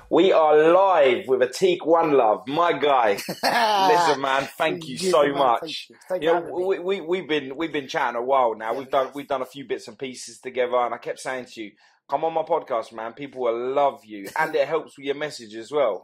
We are live with Atik One Love, my guy. Listen, man, thank you so much. Thank you. We've been chatting a while now. Yeah, We've done a few bits and pieces together, and I kept saying to you, come on my podcast, man. People will love you, and it helps with your message as well.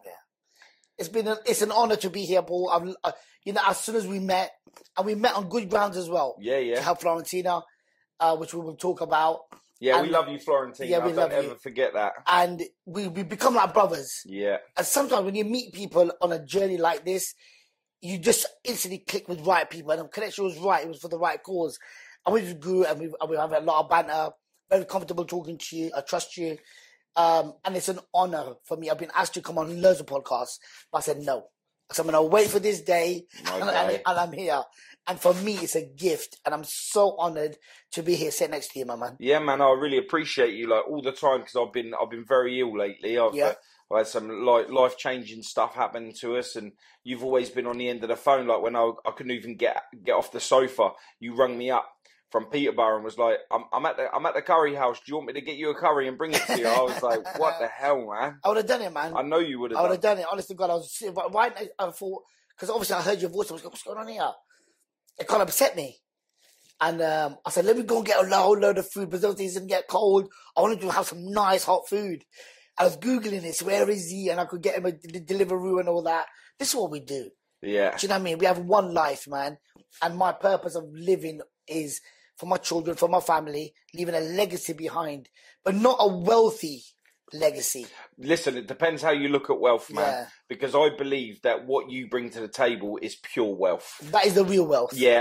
Yeah. It's an honor to be here, Paul. As soon as we met, and we met on good grounds as well. Yeah. To help Florentina, which we will talk about. Yeah, we love you, Florentina. Yeah, we don't ever forget that. And we become like brothers. Yeah. And sometimes when you meet people on a journey like this, you just instantly click with right people. And the connection was right. It was for the right cause. And we just grew and we have a lot of banter. Very comfortable talking to you. I trust you. And it's an honor for me. I've been asked to come on loads of podcasts, but I said no. So I'm going to wait for this day, and I'm here. And for me, it's a gift, and I'm so honored to be here sitting next to you, my man. Yeah, man, I really appreciate you like all the time because I've been very ill lately. I've had some life changing stuff happen to us, and you've always been on the end of the phone. Like when I couldn't even get off the sofa, you rung me up from Peterborough and was like, I'm at the curry house. Do you want me to get you a curry and bring it to you? I was like, what the hell, man? I would have done it, man. I know you would have. I would have done it. Honestly, God, I was sitting right. I thought, because obviously I heard your voice. I was like, what's going on here? It kind of upset me. And I said, let me go and get a whole load of food, but those things didn't get cold. I wanted to have some nice hot food. I was Googling this, where is he? And I could get him a Deliveroo and all that. This is what we do. Yeah. Do you know what I mean? We have one life, man. And my purpose of living is for my children, for my family, leaving a legacy behind, but not a wealthy legacy. Listen, it depends how you look at wealth, man. Yeah. Because I believe that what you bring to the table is pure wealth. That is the real wealth. Yeah,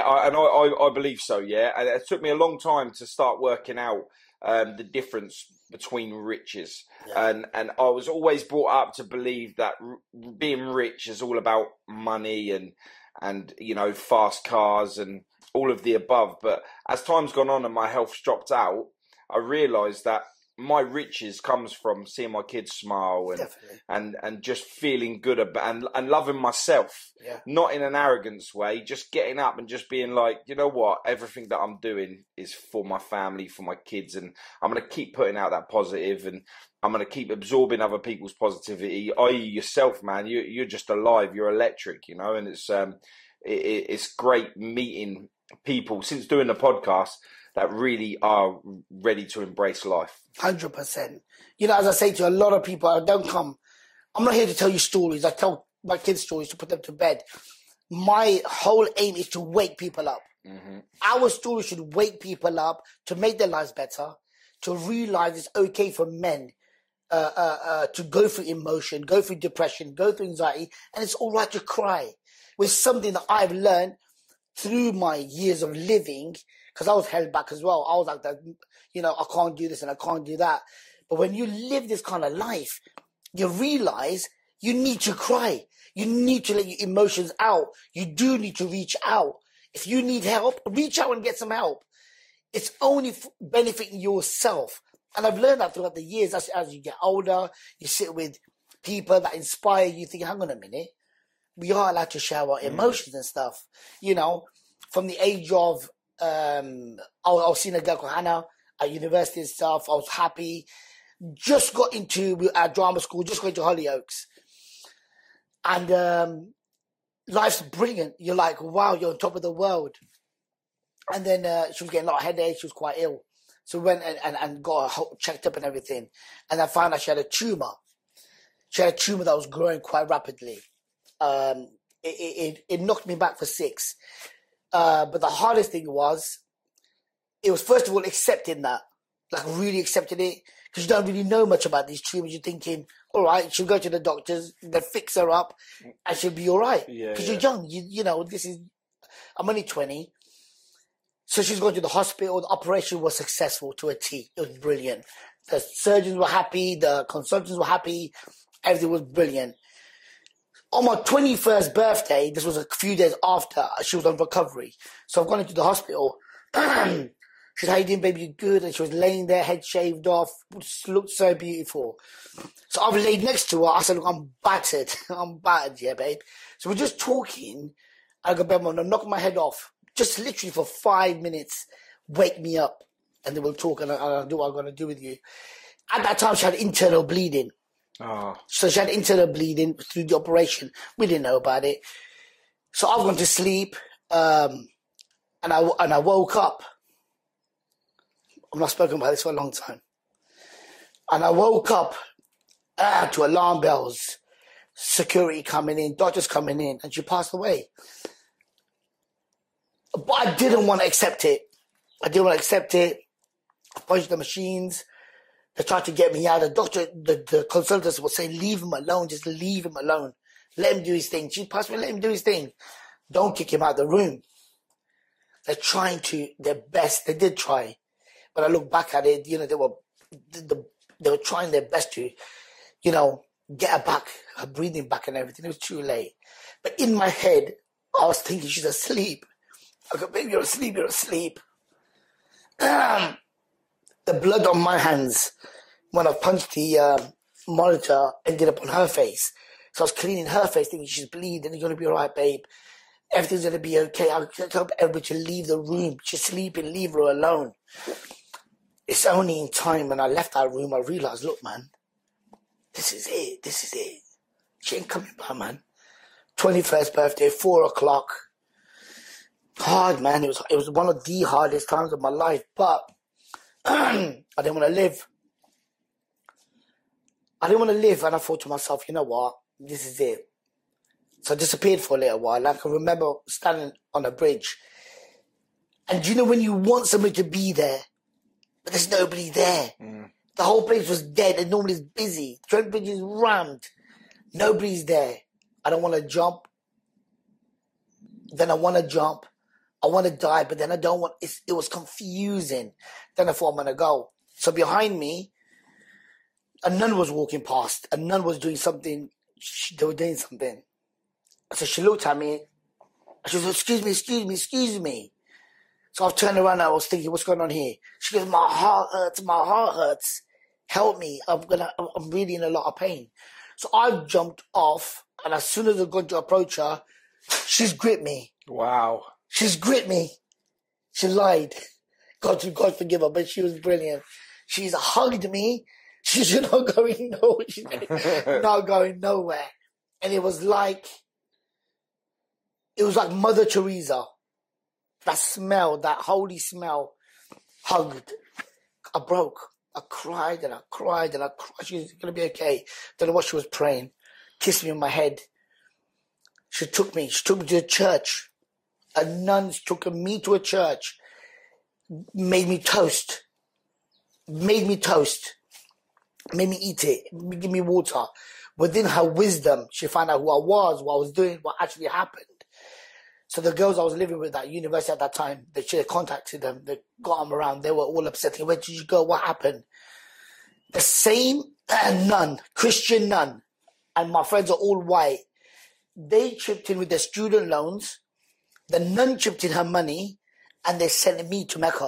I believe so, yeah. And it took me a long time to start working out the difference between riches. Yeah. And I was always brought up to believe that being rich is all about money and fast cars and all of the above. But as time's gone on and my health's dropped out, I realised that my riches comes from seeing my kids smile and just feeling good about and loving myself, not in an arrogance way, just getting up and just being like, you know what, everything that I'm doing is for my family, for my kids, and I'm going to keep putting out that positive, and I'm going to keep absorbing other people's positivity, i.e. yourself, man. You're just alive, you're electric, and it's great meeting people since doing the podcast that really are ready to embrace life. 100%. As I say to a lot of people, I'm not here to tell you stories. I tell my kids stories to put them to bed. My whole aim is to wake people up. Mm-hmm. Our story should wake people up to make their lives better, to realize it's okay for men to go through emotion, go through depression, go through anxiety, and it's all right to cry. With something that I've learned through my years of living, because I was held back as well. I was like that, I can't do this and I can't do that. But when you live this kind of life, you realize you need to cry. You need to let your emotions out. You do need to reach out. If you need help, reach out and get some help. It's only benefiting yourself. And I've learned that throughout the years. As you get older, you sit with people that inspire you, think, hang on a minute. We are allowed to share our emotions and stuff. From the age of, I was seeing a girl called Hannah at university and stuff. I was happy. Just got into our drama school, just got into Hollyoaks. And life's brilliant. You're like, wow, you're on top of the world. And then she was getting a lot of headaches. She was quite ill. So we went and got her checked up and everything. And I found out she had a tumour. She had a tumour that was growing quite rapidly. It knocked me back for 6. But the hardest thing was first of all accepting that, like really accepting it, because you don't really know much about these tumors. You're thinking, all right, she'll go to the doctors, they'll fix her up, and she'll be all right. Because you're young, I'm only 20. So she's going to the hospital. The operation was successful to a T. It was brilliant. The surgeons were happy, the consultants were happy, everything was brilliant. On my 21st birthday, this was a few days after, she was on recovery. So I've gone into the hospital. She said, how you doing, baby? You good? And she was laying there, head shaved off. Looked so beautiful. So I was laid next to her. I said, look, I'm battered. I'm battered, yeah, babe. So we're just talking. I go, babe, I'm going to knock my head off. Just literally for 5 minutes. Wake me up. And then we'll talk and I'll do what I'm going to do with you. At that time, she had internal bleeding. Oh. So she had internal bleeding through the operation. We didn't know about it. So I've gone to sleep, and I woke up. I've not spoken about this for a long time. And I woke up to alarm bells, security coming in, doctors coming in, and she passed away. But I didn't want to accept it. I punched the machines. They tried to get me out. The doctor, the consultants would say, leave him alone. Just leave him alone. Let him do his thing. She passed me, let him do his thing. Don't kick him out of the room. They're trying their best. They did try. But I look back at it, they were trying their best to, get her back, her breathing back and everything. It was too late. But in my head, I was thinking she's asleep. I go, baby, you're asleep. The blood on my hands when I punched the monitor ended up on her face. So I was cleaning her face, thinking she's bleeding. You're going to be all right, babe. Everything's going to be okay. I told everybody to leave the room. She's sleeping. Leave her alone. It's only in time when I left that room, I realized, look, man, this is it. She ain't coming back, man. 21st birthday, 4:00. Hard, man. It was one of the hardest times of my life, but I didn't want to live. And I thought to myself, you know what? This is it. So I disappeared for a little while. I can remember standing on a bridge. And you know when you want somebody to be there, but there's nobody there. Mm. The whole place was dead and nobody's busy. Trent Bridge is rammed. Nobody's there. I don't want to jump. Then I want to jump. I want to die, but then I don't want... It was confusing. Then I thought I'm going to go. So behind me, a nun was walking past. A nun was doing something. They were doing something. So she looked at me. She said, excuse me. So I turned around and I was thinking, what's going on here? She goes, my heart hurts. Help me. I'm really in a lot of pain. So I jumped off, and as soon as I got to approach her, she's gripped me. Wow. She's gripped me. She lied. God forgive her, but she was brilliant. She's hugged me. She's not going nowhere. She's not going nowhere. And it was like Mother Teresa. That smell, that holy smell, hugged. I broke. I cried and I cried and I cried. She's going to be okay. Don't know what she was praying. Kissed me on my head. She took me to a church. A nun took me to a church. Made me toast. Made me eat it. Give me water. Within her wisdom, she found out who I was, what I was doing, what actually happened. So the girls I was living with at university at that time, she had contacted them. They got them around. They were all upset. Where did you go? What happened? The same nun, Christian nun, and my friends are all white. They chipped in with their student loans. The nun chipped in her money, and they sent me to Mecca.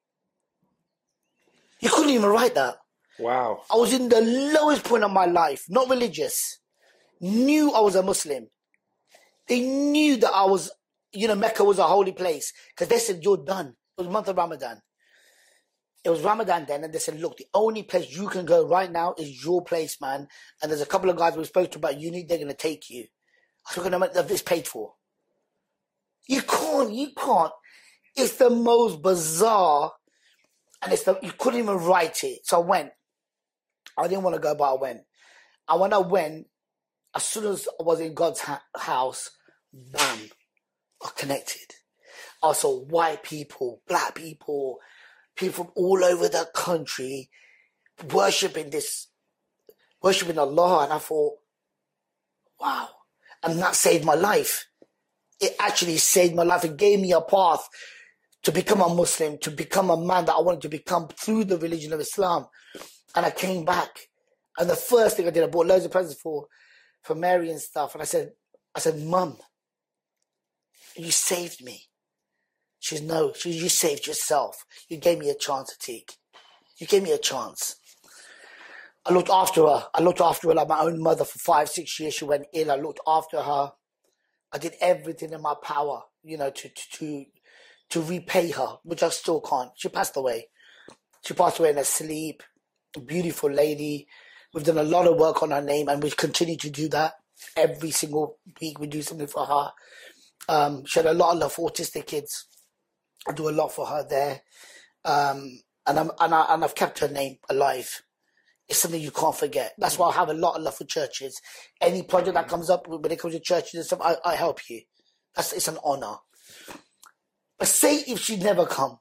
You couldn't even write that. Wow. I was in the lowest point of my life, not religious. Knew I was a Muslim. They knew that I was, Mecca was a holy place. Because they said, you're done. It was the month of Ramadan. It was Ramadan then, and they said, look, the only place you can go right now is your place, man. And there's a couple of guys we spoke to about uni, they're going to take you. I said, going to have this paid for. You can't. It's the most bizarre, and you couldn't even write it. So I went. I didn't want to go, but I went. And when I went, as soon as I was in God's house, bam, I connected. I saw white people, black people, people from all over the country worshipping Allah. And I thought, wow. And that saved my life. It actually saved my life. It gave me a path to become a Muslim, to become a man that I wanted to become through the religion of Islam. And I came back. And the first thing I did, I bought loads of presents for Mary and stuff. And I said, Mum, you saved me. She said, no, you saved yourself. You gave me a chance, Atiq. You gave me a chance. I looked after her. Like my own mother for 5-6 years. She went ill. I looked after her. I did everything in my power, to repay her, which I still can't. She passed away. She passed away in her sleep. A beautiful lady, We've done a lot of work on her name, and we continue to do that. Every single week we do something for her. She had a lot of love for autistic kids. I do a lot for her there. And I've kept her name alive. It's something you can't forget. That's why I have a lot of love for churches. Any project that comes up when it comes to churches and stuff, I help you. It's an honor. But say if she'd never come.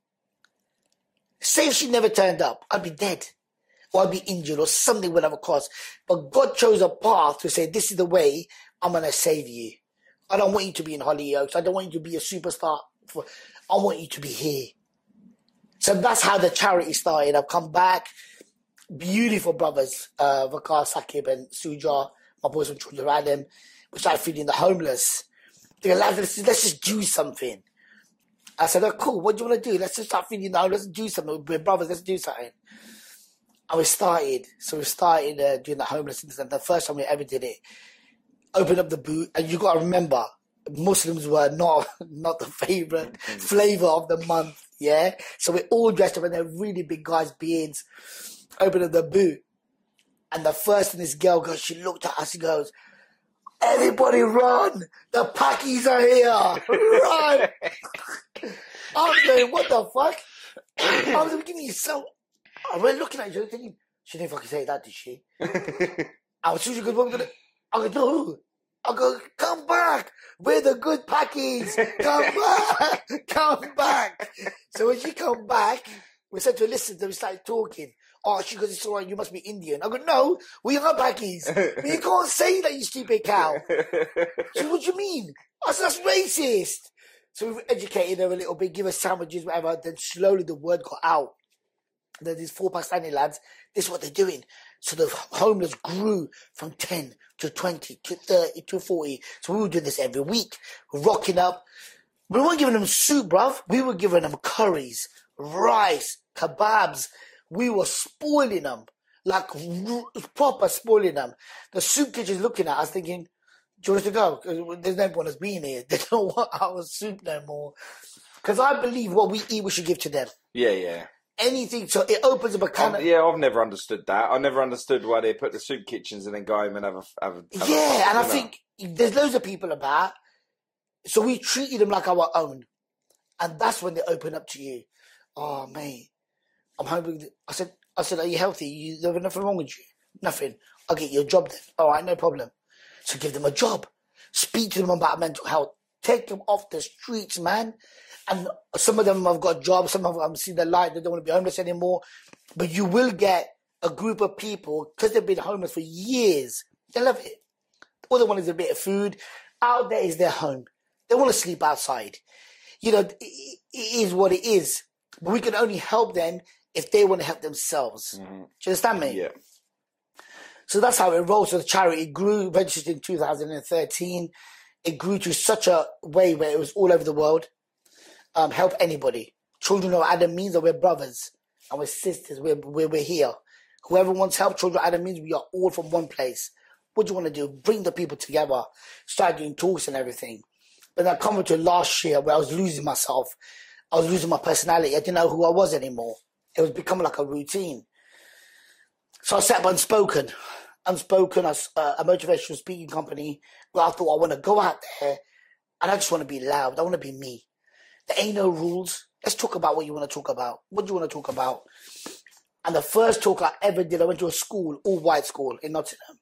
Say if she never turned up, I'd be dead. Or I'd be injured or something would have caused. But God chose a path to say, this is the way I'm going to save you. I don't want you to be in Hollyoaks. I don't want you to be a superstar. I want you to be here. So that's how the charity started. I've come back. Beautiful brothers, Vakar, Sakib and Suja, my boys from Children of Adam. We started feeding the homeless. They were like, let's just do something. I said, oh, cool, what do you want to do? Let's just start feeding the homeless. Let's do something. We're brothers, let's do something. And we started doing the homelessness. And the first time we ever did it, opened up the boot. And you got to remember, Muslims were not the favorite flavor of the month. Yeah. So we're all dressed up in their really big guys' beards. Opened up the boot. And the first thing this girl goes, she looked at us and goes, everybody run! The Pakis are here! Run! I was going, what the fuck? I was giving you so. I was looking at each other thinking, she didn't fucking say that, did she? I was she goes, what am I gonna? I go, no. I go, come back. We're the good Pakis. Come back. Come back. So when she come back, we said to her, listen, we started talking. Oh, she goes, it's all right, you must be Indian. I go, no, we are Pakis. But you can't say that, you stupid cow. She said, what do you mean? I said, that's racist. So we've educated her a little bit, give her sandwiches, whatever. Then slowly the word got out. Then these 4 Pakistani lads, this is what they're doing. So the homeless grew from 10 to 20 to 30 to 40. So we were doing this every week. We're rocking up. We weren't giving them soup, bruv. We were giving them curries, rice, kebabs. We were spoiling them, like proper spoiling them. The soup kitchen's looking at us thinking, do you want us to go? 'Cause there's no point us being here. They don't want our soup no more. Because I believe what we eat, we should give to them. Yeah. Anything, so it opens up a can of... Yeah, I've never understood that. I never understood why they put the soup kitchens and then go home and have a Yeah, and I think there's loads of people about, so we treated them like our own. And that's when they open up to you. Oh, mate, I'm hungry. I said, are you healthy? There's nothing wrong with you? Nothing. I'll get you a job then. All right, no problem. So give them a job. Speak to them about mental health. Take them off the streets, man. And some of them have got jobs. Some of them have seen the light. They don't want to be homeless anymore. But you will get a group of people, because they've been homeless for years. They love it. All they want is a bit of food. Out there is their home. They want to sleep outside. You know, it is what it is. But we can only help them if they want to help themselves. Mm-hmm. Do you understand me? Yeah. So that's how it rolls. So the charity grew, registered in 2013. It grew to such a way where it was all over the world. Help anybody. Children of Adam means that we're brothers and we're sisters. We're here. Whoever wants help, Children of Adam means we are all from one place. What do you want to do? Bring the people together. Start doing talks and everything. But then I come to last year where I was losing myself. I was losing my personality. I didn't know who I was anymore. It was becoming like a routine. So I set up Unspoken. Unspoken, a motivational speaking company where I thought I want to go out there and I just want to be loud. I want to be me. There ain't no rules. Let's talk about what you want to talk about. What do you want to talk about? And the first talk I ever did, I went to a school, all-white school in Nottingham.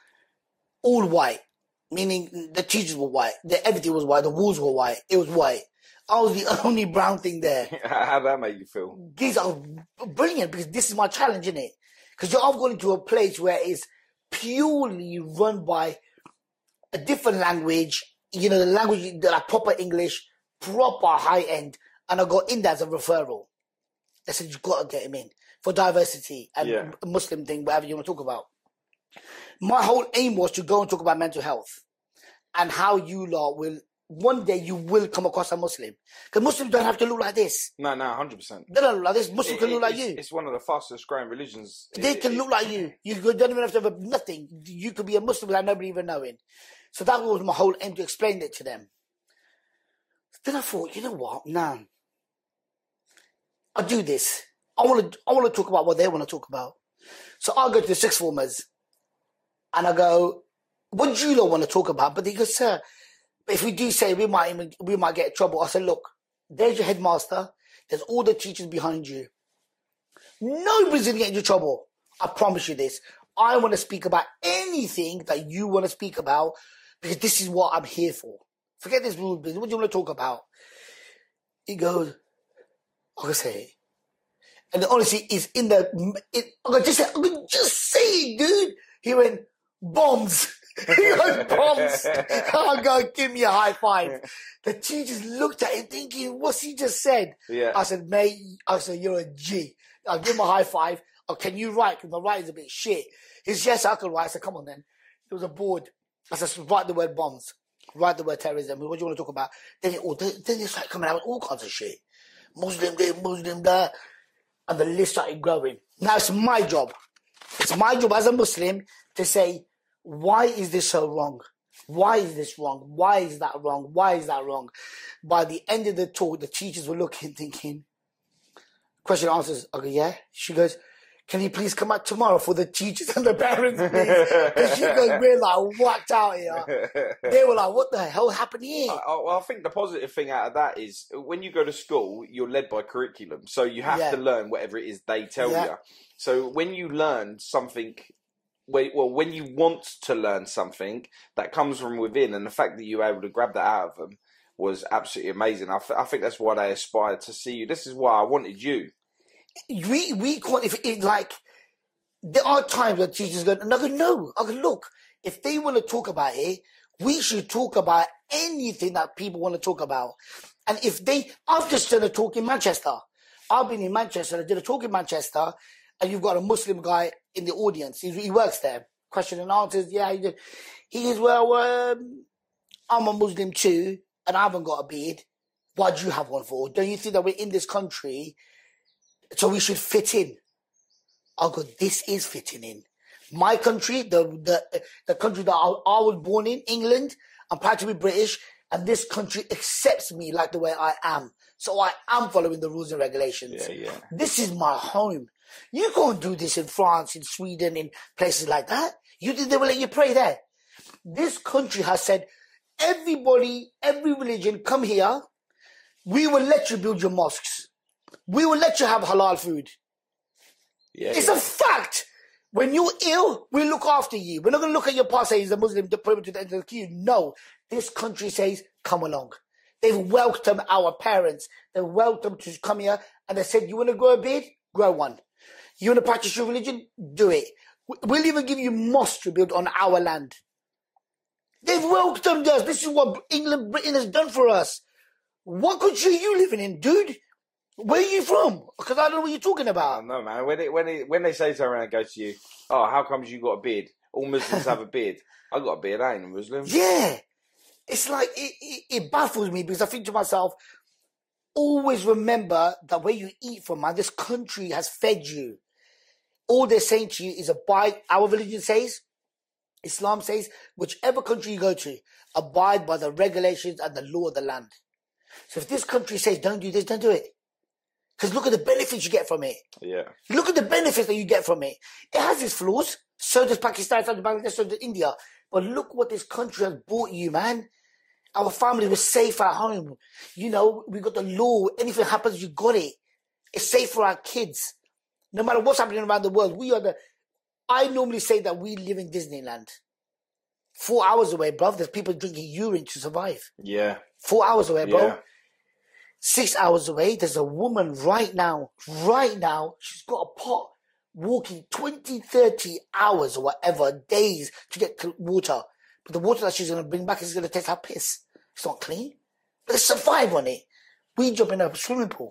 All white, meaning the teachers were white. Everything was white. The walls were white. It was white. I was the only brown thing there. How did that make you feel? These are brilliant because this is my challenge, isn't it? Because I've gone into a place where it's purely run by a different language, you know, the language that are proper English, proper high end, and I got in there as a referral. They said, you've got to get him in for diversity and a Muslim thing, whatever you want to talk about. My whole aim was to go and talk about mental health and how you lot will, one day you will come across a Muslim. Because Muslims don't have to look like this. No, 100%. They don't look like this. Muslims can look like you. It's one of the fastest growing religions. They can look like you. You don't even have to have nothing. You could be a Muslim without nobody even knowing. So that was my whole aim, to explain it to them. Then I thought, you know what? Nah. I'll do this. I want to talk about what they want to talk about. So I go to the sixth formers and I go, what do you lot want to talk about? But they go, sir, if we do say we might get in trouble. I said, look, there's your headmaster. There's all the teachers behind you. Nobody's going to get into trouble. I promise you this. I want to speak about anything that you want to speak about because this is what I'm here for. Forget this rule business. What do you want to talk about? He goes, I can say it. And honestly, it's in the... I can just say it, dude. He went, bombs. He goes, bombs. I go, give me a high five. The teachers looked at him thinking, what's he just said? Yeah. I said, mate, you're a G. I'll give him a high five. Oh, can you write? Because my writing's a bit shit. He said, yes, I can write. I said, come on then. There was a board. I said, write the word bombs. Write the word terrorism. What do you want to talk about? Then they started coming out with all kinds of shit. Muslim this, Muslim that. And the list started growing. Now it's my job. It's my job as a Muslim to say, why is this so wrong? Why is this wrong? Why is that wrong? Why is that wrong? By the end of the talk, the teachers were looking, thinking, question answers. I go, yeah. She goes, can you please come out tomorrow for the teachers and the parents, please? And she goes, we're like whacked out here. They were like, what the hell happened here? I think the positive thing out of that is when you go to school, you're led by curriculum. So you have to learn whatever it is they tell you. So when you learn something, when you want to learn something that comes from within, and the fact that you were able to grab that out of them was absolutely amazing. I think that's why they aspired to see you. This is why I wanted you. We call it like there are times where teachers go, and I go, no. I go, look, if they want to talk about it, we should talk about anything that people want to talk about. And I've just done a talk in Manchester. I've been in Manchester. I did a talk in Manchester, and you've got a Muslim guy in the audience. He works there. Question and answers. Yeah, he did. He goes, well, I'm a Muslim too, and I haven't got a beard. Why do you have one for? Don't you think that we're in this country, so we should fit in? I go, this is fitting in. My country, the country that I was born in, England, I'm proud to be British, and this country accepts me like the way I am. So I am following the rules and regulations. Yeah. This is my home. You can't do this in France, in Sweden, in places like that. You think they will let you pray there? This country has said, everybody, every religion, come here. We will let you build your mosques. We will let you have halal food. It's a fact. When you're ill, we look after you. We're not going to look at your past, say he's a Muslim, to put him to the end of the queue. No. This country says, come along. They've welcomed our parents. They've welcomed to come here. And they said, you want to grow a beard? Grow one. You want to practice your religion? Do it. We'll even give you mosques to build on our land. They've welcomed us. This is what Britain has done for us. What country are you living in, dude? Where are you from? Because I don't know what you're talking about. No, man. When they say something around and go to you, oh, how comes you got a beard? All Muslims have a beard. I got a beard. I ain't a Muslim. Yeah. It's like, it baffles me because I think to myself, always remember that where you eat from, man, this country has fed you. All they're saying to you is abide. Our religion says, Islam says, whichever country you go to, abide by the regulations and the law of the land. So if this country says, don't do this, don't do it. Because look at the benefits you get from it. Yeah. Look at the benefits that you get from it. It has its flaws. So does Pakistan, so does Bangladesh, so does India. But look what this country has brought you, man. Our family was safe at home. You know, we got the law. Anything happens, you got it. It's safe for our kids. No matter what's happening around the world, I normally say that we live in Disneyland. 4 hours away, bruv, there's people drinking urine to survive. Yeah. 4 hours away, bro. Yeah. 6 hours away, there's a woman right now, she's got a pot walking 20, 30 hours or whatever, days to get water. But the water that she's going to bring back is going to taste like piss. It's not clean. But they survive on it. We jump in a swimming pool.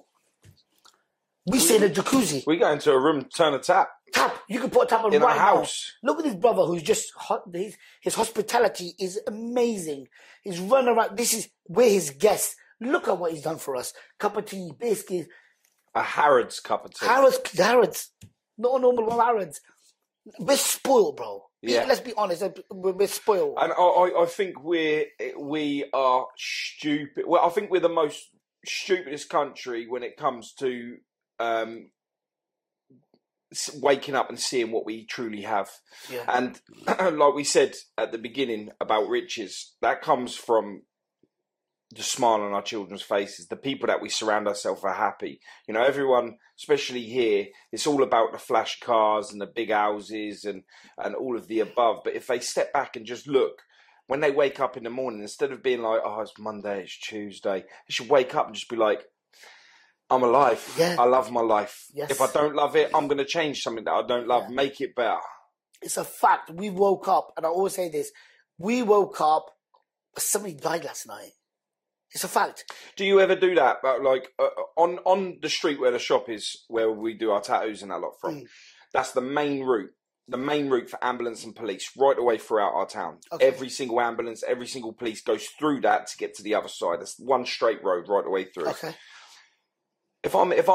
We stay in a jacuzzi. We go into a room, turn a tap. Tap. You can put a tap on in right a house. Now. Look at this brother who's just his hospitality is amazing. He's running around. We're his guests. Look at what he's done for us. Cup of tea, biscuits. A Harrods cup of tea. Harrods. Not a normal one, Harrods. We're spoiled, bro. Yeah. Let's be honest. We're spoiled. And I think we are stupid. Well, I think we're the most stupidest country when it comes to waking up and seeing what we truly have. Yeah. And like we said at the beginning about riches, that comes from the smile on our children's faces. The people that we surround ourselves are happy. You know, everyone, especially here, it's all about the flash cars and the big houses and all of the above. But if they step back and just look, when they wake up in the morning, instead of being like, oh, it's Monday, it's Tuesday, they should wake up and just be like, I'm alive. Yeah. I love my life. Yes. If I don't love it, I'm going to change something that I don't love, make it better. It's a fact. We woke up, and I always say this, we woke up, somebody died last night. It's a fact. Do you ever do that? But like on the street where the shop is, where we do our tattoos and that lot from, that's the main route. The main route for ambulance and police, right away throughout our town. Okay. Every single ambulance, every single police goes through that to get to the other side. It's one straight road right away through. Okay. If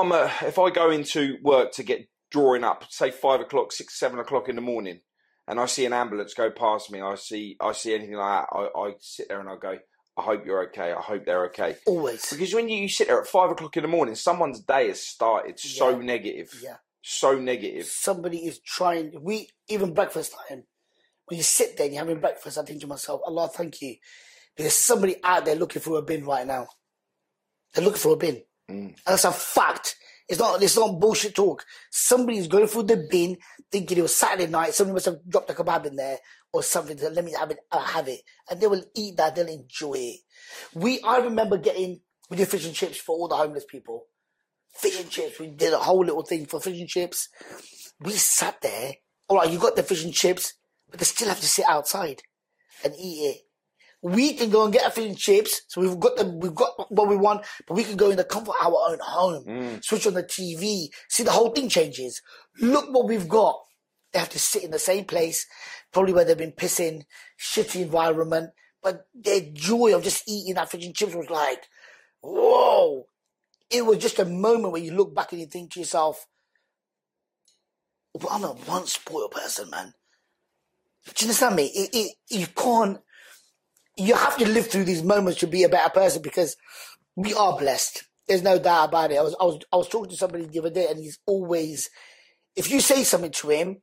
I go into work to get drawing up, say 5 o'clock, 6, 7 o'clock in the morning, and I see an ambulance go past me, I see anything like that, I sit there and I go, I hope you're okay. I hope they're okay. Always. Because when you sit there at 5 o'clock in the morning, someone's day has started so negative. Yeah. So negative. Somebody is trying. Even breakfast time, when you sit there and you're having breakfast, I think to myself, Allah, thank you. There's somebody out there looking for a bin right now. They're looking for a bin. And that's a fact. It's not bullshit talk. Somebody's going through the bin thinking it was Saturday night, somebody must have dropped a kebab in there or something to let me have it. And they will eat that, they'll enjoy it. I remember we did fish and chips for all the homeless people. Fish and chips, we did a whole little thing for fish and chips. We sat there, all right, you got the fish and chips, but they still have to sit outside and eat it. We can go and get our fish and chips, so we've got what we want, but we can go in the comfort of our own home, switch on the TV, see the whole thing changes. Look what we've got. They have to sit in the same place, probably where they've been pissing, shitty environment, but their joy of just eating that fish and chips was like, whoa. It was just a moment where you look back and you think to yourself, well, I'm a one spoiled person, man. Do you understand me? You have to live through these moments to be a better person because we are blessed. There's no doubt about it. I was talking to somebody the other day and he's always, if you say something to him,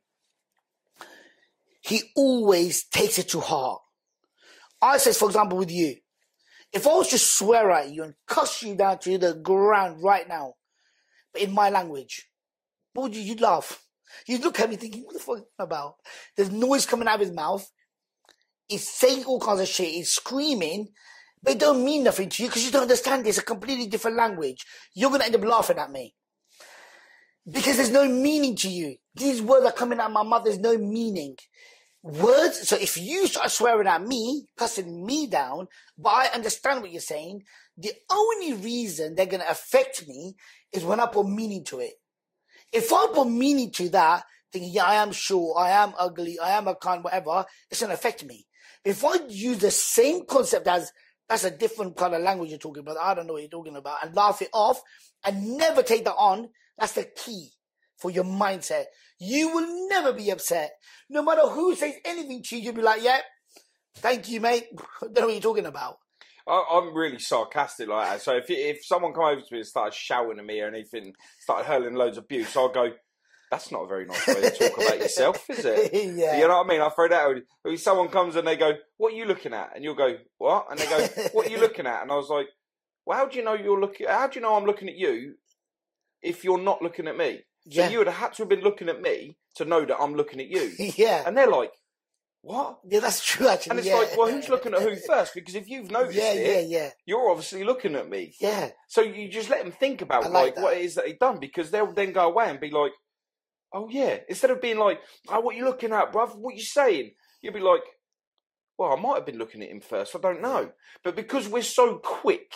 he always takes it to heart. I say, for example, with you, if I was to swear at you and cuss you down to the ground right now, but in my language, what would you'd laugh. You'd look at me thinking, what the fuck is that about? There's noise coming out of his mouth. He's saying all kinds of shit. He's screaming, but it don't mean nothing to you because you don't understand. It's a completely different language. You're going to end up laughing at me because there's no meaning to you. These words are coming out of my mouth. There's no meaning. Words. So if you start swearing at me, cussing me down, but I understand what you're saying, the only reason they're going to affect me is when I put meaning to it. If I put meaning to that, thinking, yeah, I am short, I am ugly, I am a cunt, whatever, it's going to affect me. If I use the same concept as, that's a different kind of language you're talking about, I don't know what you're talking about, and laugh it off and never take that on, that's the key for your mindset. You will never be upset. No matter who says anything to you, you'll be like, yeah, thank you, mate. I don't know what you're talking about. I'm really sarcastic like that. So if someone come over to me and started shouting at me or anything, started hurling loads of abuse, I'll go, that's not a very nice way to talk about yourself, is it? Yeah. You know what I mean? I throw that out. If someone comes and they go, what are you looking at? And you'll go, what? And they go, what are you looking at? And I was like, well, how do you know I'm looking at you if you're not looking at me? So you would have had to have been looking at me to know that I'm looking at you. Yeah. And they're like, what? Yeah, that's true, actually. And it's like, well, who's looking at who first? Because if you've noticed you're obviously looking at me. Yeah. So you just let them think about what it is that they've done, because they'll then go away and be like, oh, yeah. Instead of being like, oh, what are you looking at, bruv? What are you saying? You'll be like, well, I might have been looking at him first. I don't know. But because we're so quick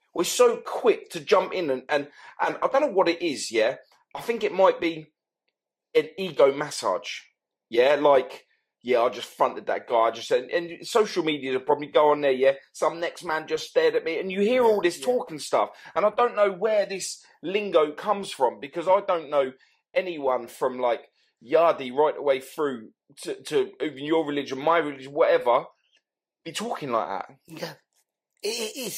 to jump in and I don't know what it is, yeah? I think it might be an ego massage. Yeah, like, yeah, I just fronted that guy. And social media will probably go on there, yeah? Some next man just stared at me. And you hear all this talk and stuff. And I don't know where this lingo comes from, because I don't know anyone from like Yardie right the way through to even your religion, my religion, whatever, be talking like that. Yeah.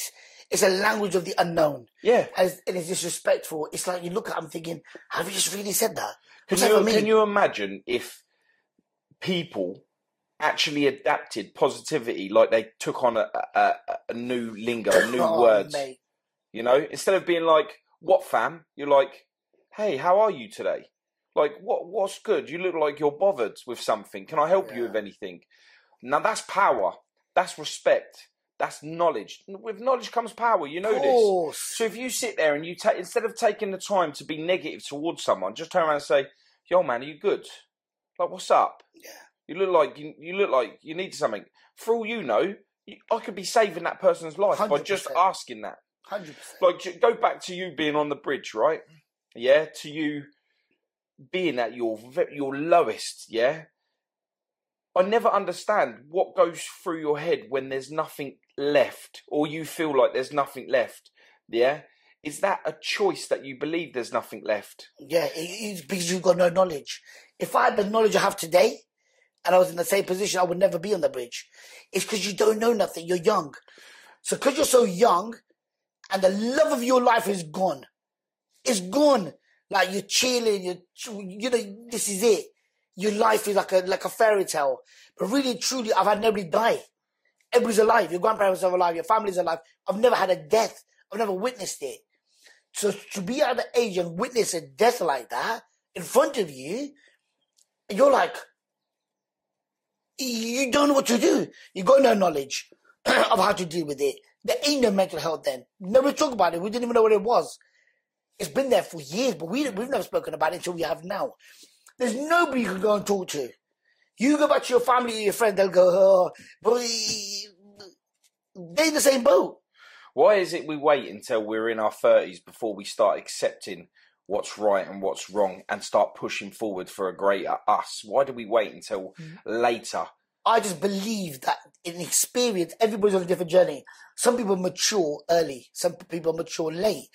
It's a language of the unknown. Yeah. And it's disrespectful. It's like you look at it, I'm thinking, have you just really said that? Can you imagine if people actually adapted positivity, like they took on a new lingo, new words? Mate. You know, instead of being like, "What fam?" You're like, "Hey, how are you today? Like, what's good? You look like you're bothered with something. Can I help you with anything?" Now that's power. That's respect. That's knowledge. With knowledge comes power. You know this. So if you sit there and you take, instead of taking the time to be negative towards someone, just turn around and say, "Yo, man, are you good? Like, what's up? Yeah. You look like you need something." For all you know, I could be saving that person's life 100%. By just asking that. 100%. Like, go back to you being on the bridge, right? Yeah, to you being at your lowest, yeah? I never understand what goes through your head when there's nothing left, or you feel like there's nothing left, yeah? Is that a choice that you believe there's nothing left? Yeah, it's because you've got no knowledge. If I had the knowledge I have today, and I was in the same position, I would never be on the bridge. It's because you don't know nothing, you're young. So because you're so young, and the love of your life is gone. It's gone. Like you're chilling, you know, this is it. Your life is like a fairy tale. But really, truly, I've had nobody die. Everybody's alive. Your grandparents are alive. Your family's alive. I've never had a death. I've never witnessed it. So to be at the age and witness a death like that in front of you, you're like, you don't know what to do. You got no knowledge of how to deal with it. There ain't no mental health then. Nobody talked about it. We didn't even know what it was. It's been there for years, but we've never spoken about it until we have now. There's nobody you can go and talk to. You go back to your family or your friend, they'll go, "Oh, boy, they're in the same boat." Why is it we wait until we're in our 30s before we start accepting what's right and what's wrong and start pushing forward for a greater us? Why do we wait until later? I just believe that in experience, everybody's on a different journey. Some people mature early, some people mature late.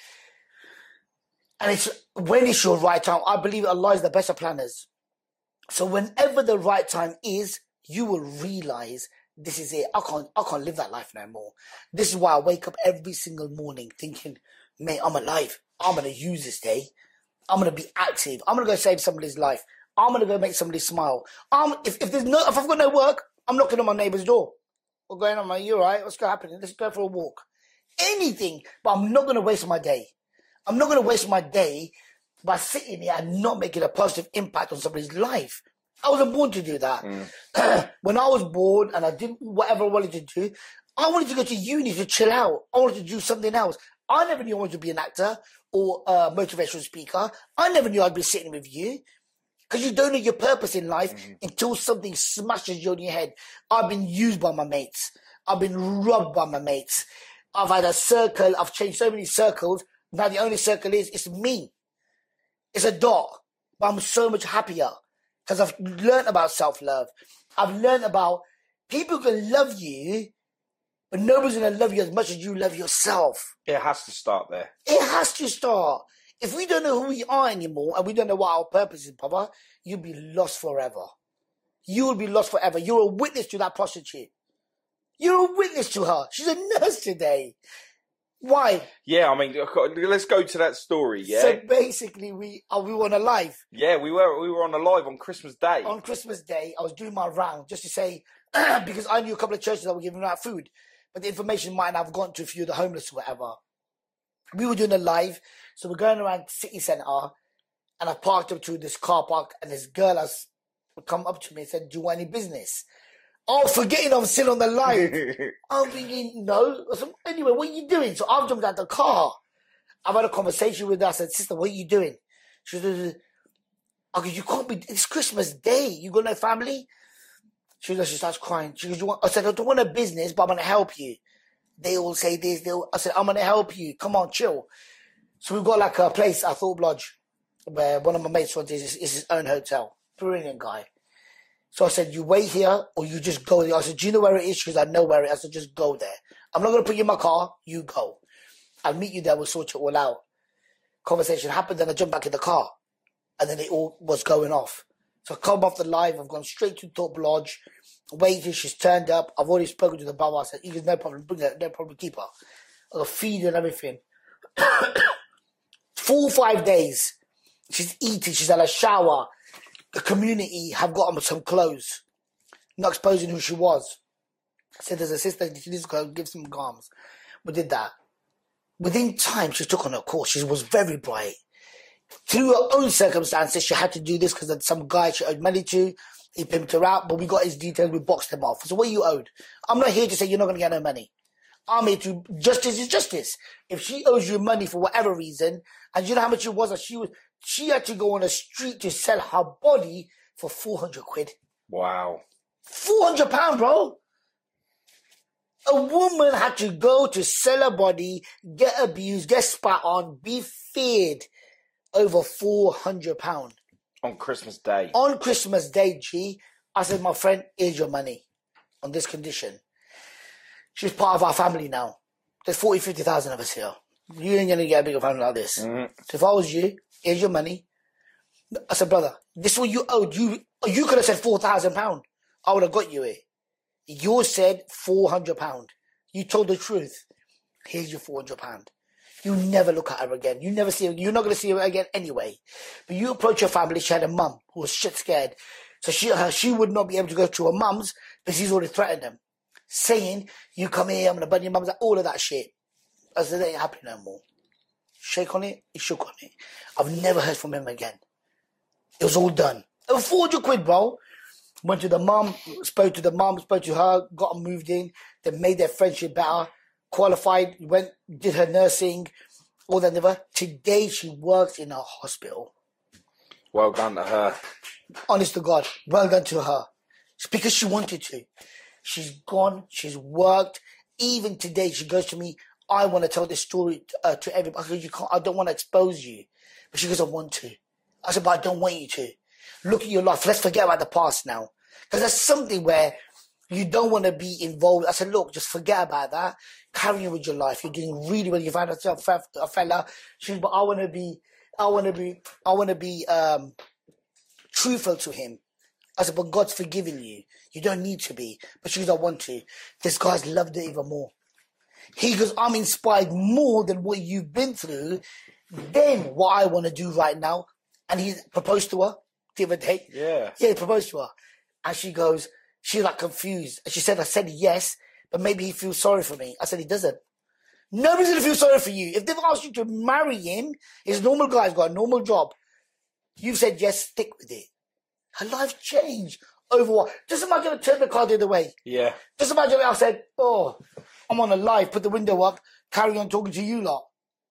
And it's when it's your right time. I believe Allah is the best of planners. So whenever the right time is, you will realize this is it. I can't live that life no more. This is why I wake up every single morning thinking, mate, I'm alive. I'm going to use this day. I'm going to be active. I'm going to go save somebody's life. I'm going to go make somebody smile. If I've got no work, I'm knocking on my neighbour's door. What's going on, mate? You all right? What's happening? Let's go for a walk. Anything, but I'm not going to waste my day. I'm not going to waste my day by sitting here and not making a positive impact on somebody's life. I wasn't born to do that. When I was born and I did whatever I wanted to do, I wanted to go to uni to chill out. I wanted to do something else. I never knew I wanted to be an actor or a motivational speaker. I never knew I'd be sitting with you. Because you don't know your purpose in life until something smashes you on your head. I've been used by my mates. I've been robbed by my mates. I've had a circle. I've changed so many circles. Now the only circle it's me. It's a dot. But I'm so much happier because I've learned about self-love. I've learned about people can love you, but nobody's going to love you as much as you love yourself. It has to start there. It has to start. If we don't know who we are anymore and we don't know what our purpose is, Papa, you'll be lost forever. You will be lost forever. You're a witness to that prostitute. You're a witness to her. She's a nurse today. Why? Yeah, I mean, let's go to that story, yeah? So basically, we were on a live. Yeah, we were on a live on Christmas Day. On Christmas Day, I was doing my round just to say, because I knew a couple of churches that were giving out food, but the information might have gone to a few of the homeless or whatever. We were doing a live, so we're going around city centre, and I parked up to this car park, and this girl has come up to me and said, "Do you want any business?" Oh, forgetting I'm still on the live. I'm thinking, no. I said, anyway, what are you doing? So I've jumped out the car. I've had a conversation with her. I said, "Sister, what are you doing?" She said, I go, "You can't be, it's Christmas Day. You got no family?" She starts crying. She goes, I said, "I don't want a business, but I'm going to help you." They all say this. I said, "I'm going to help you. Come on, chill." So we've got like a place, I Thorpe Lodge, where one of my mates runs is his own hotel. Brilliant guy. So I said, "You wait here or you just go there." I said, "Do you know where it is?" She goes, "I know where it is." I said, "Just go there. I'm not going to put you in my car. You go. I'll meet you there. We'll sort it all out." Conversation happened. Then I jumped back in the car. And then it all was going off. So I come off the live. I've gone straight to Thorpe Lodge. Waiting. She's turned up. I've already spoken to the bar. I said, "You guys, no problem. Bring her. No problem. Keep her." a feed and everything. 4 or 5 days. She's eating. She's had a shower. The community have got her some clothes. Not exposing who she was. Said there's a sister, she needs to go give some garms. We did that. Within time, she took on her course. She was very bright. Through her own circumstances, she had to do this because some guy she owed money to, he pimped her out, but we got his details, we boxed him off. So what you owed? I'm not here to say you're not going to get no money. I'm here to, justice is justice. If she owes you money for whatever reason, and you know how much it was, she had to go on the street to sell her body for 400 quid. Wow. £400, bro. A woman had to go to sell her body, get abused, get spat on, be feared over £400. On Christmas Day. On Christmas Day, G, I said, my friend, here's your money on this condition. She's part of our family now. There's 40, 50,000 of us here. You ain't going to get a bigger family like this. Mm-hmm. So if I was you, here's your money. I said, brother, this is what you owed. You could have said £4,000. I would have got you it. You said £400. You told the truth. Here's your £400. You never look at her again. You never see her. You're not going to see her again anyway. But you approach her family. She had a mum who was shit scared. So she would not be able to go to her mum's because he's already threatened them. Saying, you come here, I'm going to burn your mum's, all of that shit. I said, it ain't happening no more. Shake on it, he shook on it. I've never heard from him again. It was all done. It was 400 quid, bro. Went to the mum, spoke to her, got her moved in. They made their friendship better. Qualified, did her nursing, all that never. Today she works in a hospital. Well done to her. Honest to God, well done to her. It's because she wanted to. She's gone, she's worked. Even today she goes to me, I want to tell this story to everybody. I said, you can't, I don't want to expose you. But she goes, I want to. I said, but I don't want you to. Look at your life. Let's forget about the past now. Because there's something where you don't want to be involved. I said, look, just forget about that. Carry on with your life. You're doing really well. You find yourself a fella. She goes, but I want to be truthful to him. I said, but God's forgiven you. You don't need to be. But she goes, I want to. This guy's loved it even more. He goes, I'm inspired more than what you've been through than what I want to do right now. And he proposed to her, give or take. Yeah. Yeah, he proposed to her. And she goes, she's like confused. And she said, I said yes, but maybe he feels sorry for me. I said, he doesn't. Nobody's going to feel sorry for you. If they've asked you to marry him, he's a normal guy, he's got a normal job. You've said yes, stick with it. Her life changed over what? Just imagine I turned the car the other way. Yeah. Just imagine I said, oh, I'm on a live, put the window up, carry on talking to you lot.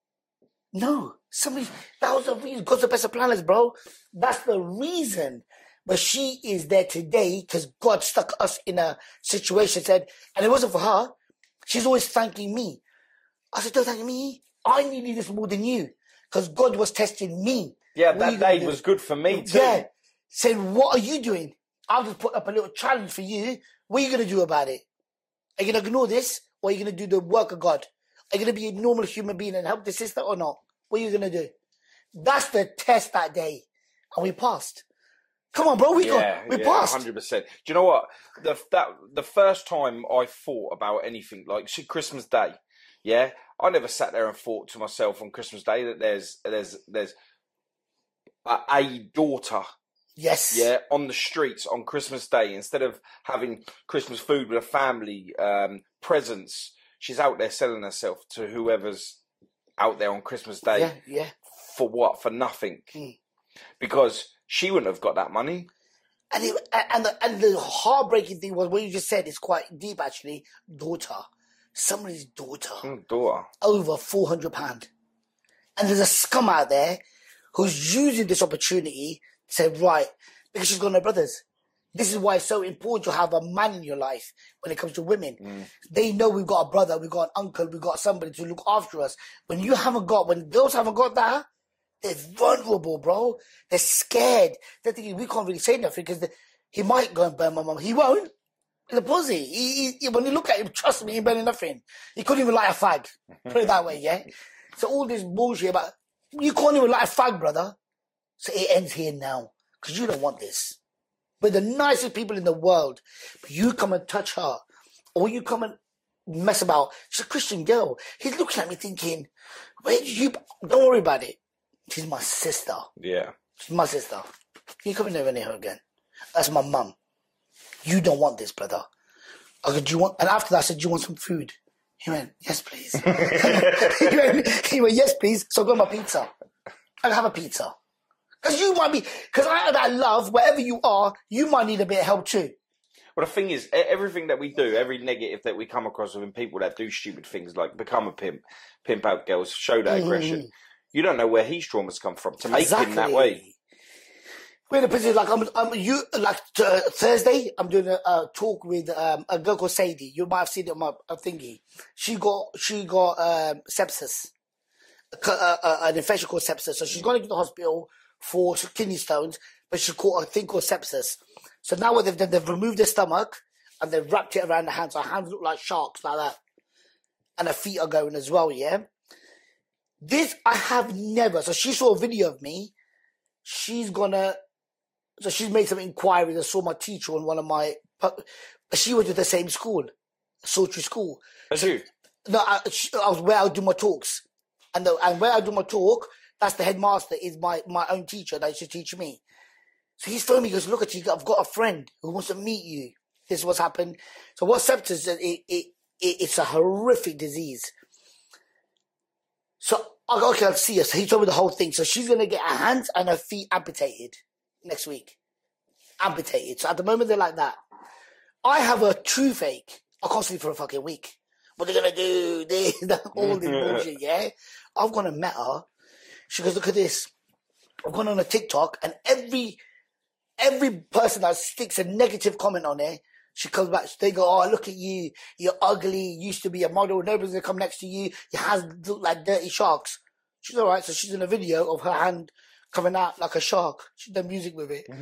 No. That was the reason. God's the best of planners, bro. That's the reason. But she is there today because God stuck us in a situation, said, and it wasn't for her. She's always thanking me. I said, don't thank me. I needed this more than you because God was testing me. Yeah, that day was good for me too. Yeah. Said, what are you doing? I'll just put up a little challenge for you. What are you going to do about it? Are you going to ignore this or are you going to do the work of God? Are you going to be a normal human being and help the sister or not? What are you going to do? That's the test that day. And we passed. Come on, bro. We passed. 100%. Do you know what? The first time I thought about anything, like Christmas Day, yeah, I never sat there and thought to myself on Christmas Day that there's a daughter. Yes. Yeah, on the streets on Christmas Day, instead of having Christmas food with a family, presents, she's out there selling herself to whoever's out there on Christmas Day. Yeah, yeah. For what? For nothing. Because she wouldn't have got that money. And the heartbreaking thing was what you just said is quite deep, actually. Daughter. Somebody's daughter. Daughter. Over £400. And there's a scum out there who's using this opportunity to say, right, because she's got no brothers. This is why it's so important to have a man in your life when it comes to women. They know we've got a brother, we've got an uncle, we've got somebody to look after us. When girls haven't got that, they're vulnerable, bro. They're scared. They're thinking, we can't really say nothing because he might go and burn my mum. He won't. The pussy. When you look at him, trust me, he ain't burning nothing. He couldn't even light a fag. Put it that way, yeah? So all this bullshit about, you can't even light a fag, brother. So it ends here now because you don't want this. We're the nicest people in the world. But you come and touch her or you come and mess about. She's a Christian girl. He's looking at me thinking, where did you... Don't worry about it. She's my sister. Yeah. She's my sister. You come never near her again. That's my mum. You don't want this, brother. I said, do you want... And after that, I said, do you want some food? He went, yes, please. he went, yes, please. So I got my pizza. I have a pizza. Because you might be... Because I love, wherever you are, you might need a bit of help too. Well, the thing is, everything that we do, every negative that we come across with people that do stupid things like become a pimp out girls, show that aggression, you don't know where his traumas come from to make him that way. We're in a position like Thursday. I'm doing a talk with a girl called Sadie. You might have seen it on my thingy. She got sepsis, an infection called sepsis. So she's going to the hospital for kidney stones, but she caught a thing called sepsis. So now what they've done, they've removed her stomach and they've wrapped it around her hands. So her hands look like sharks, like that, and her feet are going as well. Yeah, this I have never. So she saw a video of me. She's made some inquiries. I saw my teacher on one of my... She went to the same school, Sawtry School. As you? No, I was where I do my talks. And where I do my talk, that's the headmaster, is my own teacher that used to teach me. So he's phoned me, he goes, look at you, I've got a friend who wants to meet you. This is what's happened. So what sepsis is, it's a horrific disease. So I go, okay, I'll see her. So he told me the whole thing. So she's going to get her hands and her feet amputated next week. Amputated. So at the moment, they're like that. I have a toothache. I can't sleep for a fucking week. What are they going to do? All this bullshit, yeah? I've gone and met her. She goes, look at this. I've gone on a TikTok, and every person that sticks a negative comment on it, she comes back, they go, oh, look at you. You're ugly. You used to be a model. Nobody's going to come next to you. Your hands look like dirty sharks. She's all right. So she's in a video of her hand coming out like a shark. She's done music with it.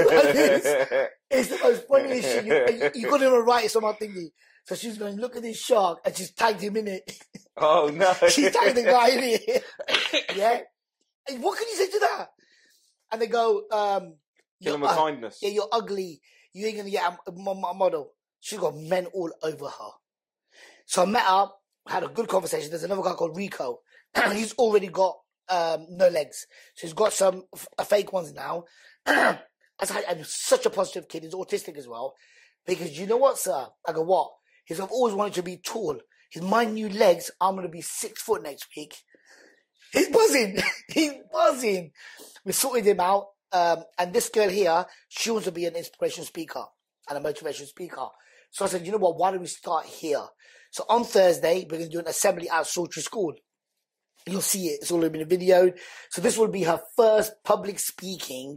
It's the most funniest shit. You couldn't even write it on my thingy. So she's going, look at this shark. And she's tagged him in it. Oh, no. She tagged the guy in it. Yeah. And what can you say to that? And they go, kill him with kindness. Yeah, you're ugly. You ain't going to get a model. She's got men all over her. So I met her, had a good conversation. There's another guy called Rico. He's already got no legs. So he's got some fake ones now. And such a positive kid. He's autistic as well. Because you know what, sir? I go, what? He's I've always wanted to be tall. My new legs, I'm going to be 6 foot next week. He's buzzing. He's buzzing. We sorted him out. And this girl here, she wants to be an inspiration speaker and a motivation speaker. So I said, you know what, why don't we start here? So on Thursday, we're going to do an assembly at Sawtry School. You'll see it. It's all been videoed. So this will be her first public speaking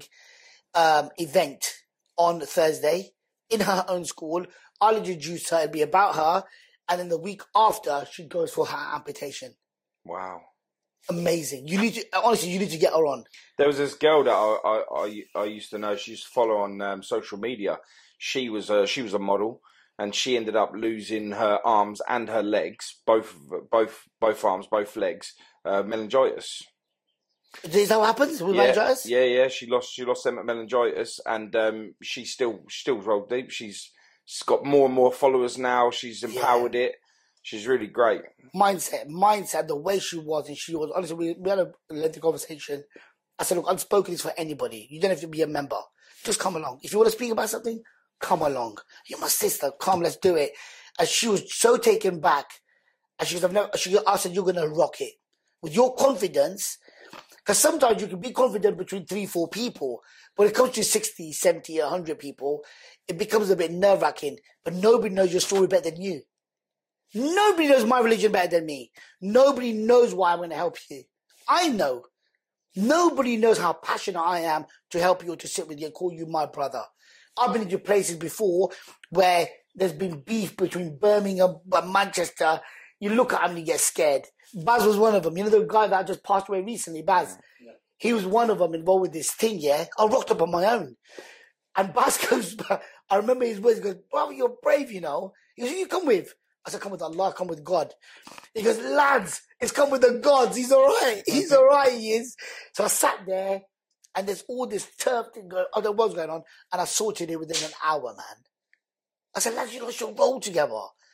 event on Thursday in her own school. I'll introduce her. It'll be about her. And then the week after, she goes for her amputation. Wow. Amazing. You need to get her on. There was this girl that I used to know. She used to follow on social media. She was a model, and she ended up losing her arms and her legs, both arms, both legs, meningitis. Is that what happens with meningitis? Yeah. She lost them at meningitis, and she's still rolled deep. She's got more and more followers now. She's empowered it. She's really great. Mindset, the way she was, and honestly, we had a lengthy conversation. I said, look, Unspoken is for anybody. You don't have to be a member. Just come along. If you want to speak about something, come along. You're my sister. Come, let's do it. And she was so taken back. And I said, you're going to rock it. With your confidence, because sometimes you can be confident between 3-4 people, but when it comes to 60, 70, 100 people, it becomes a bit nerve-wracking. But nobody knows your story better than you. Nobody knows my religion better than me. Nobody knows why I'm going to help you. I know. Nobody knows how passionate I am to help you or to sit with you and call you my brother. I've been into places before where there's been beef between Birmingham and Manchester. You look at them and you get scared. Baz was one of them. You know the guy that just passed away recently, Baz? Yeah. He was one of them involved with this thing, yeah? I rocked up on my own. And Baz goes, I remember his words, he goes, brother, you're brave, you know. He goes, who you come with? I said, come with Allah, come with God. He goes, lads, it's come with the gods. He's all right. He's all right, he is. So I sat there, and there's all this turf thing there was going on, and I sorted it within an hour, man. I said, lads, you lost your role together.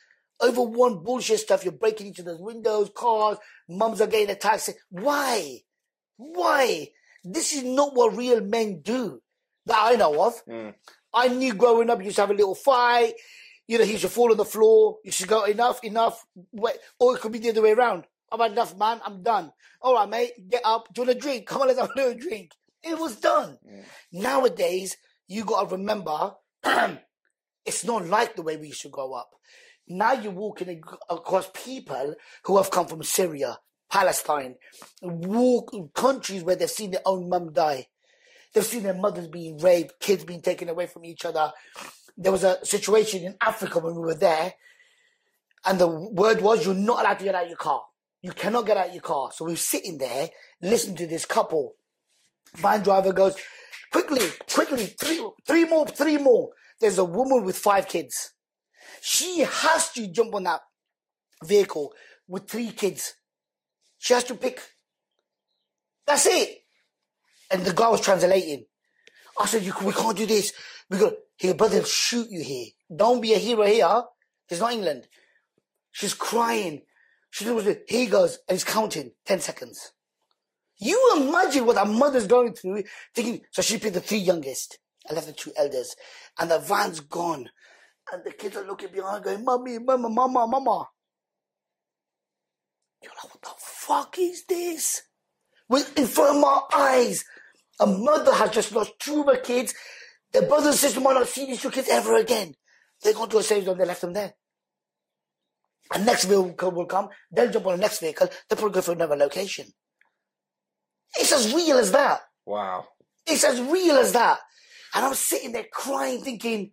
Over one bullshit stuff. You're breaking into those windows, cars, mums are getting attacked. Why? Why? This is not what real men do that I know of. I knew growing up you used to have a little fight. You know, he used to fall on the floor. You should go, enough. Or it could be the other way around. I've had enough, man. I'm done. All right, mate. Get up. Do you want a drink? Come on, let's have a little drink. It was done. Nowadays, you got to remember, it's not like the way we used to grow up. Now you're walking across people who have come from Syria, Palestine, countries where they've seen their own mum die. They've seen their mothers being raped, kids being taken away from each other. There was a situation in Africa when we were there, and the word was, you're not allowed to get out of your car. You cannot get out of your car. So we were sitting there, listening to this couple. Van driver goes, quickly, three more. There's a woman with 5 kids. She has to jump on that vehicle with 3 kids. She has to pick. That's it. And the guy was translating. I said, we can't do this. Your brother will shoot you here. Don't be a hero here. It's not England. She's crying. She knows that he goes and he's counting 10 seconds. You imagine what that mother's going through, thinking, so she picked the 3 youngest. I left the 2 elders. And the van's gone. And the kids are looking behind going, Mommy, Mama. You're like, what the fuck is this? In front of my eyes, a mother has just lost 2 of her kids. Their brother and sister might not see these 2 kids ever again. They're going to a safe zone, they left them there. A next vehicle will come, they'll jump on the next vehicle, they'll probably go for another location. It's as real as that. Wow. It's as real as that. And I'm sitting there crying, thinking,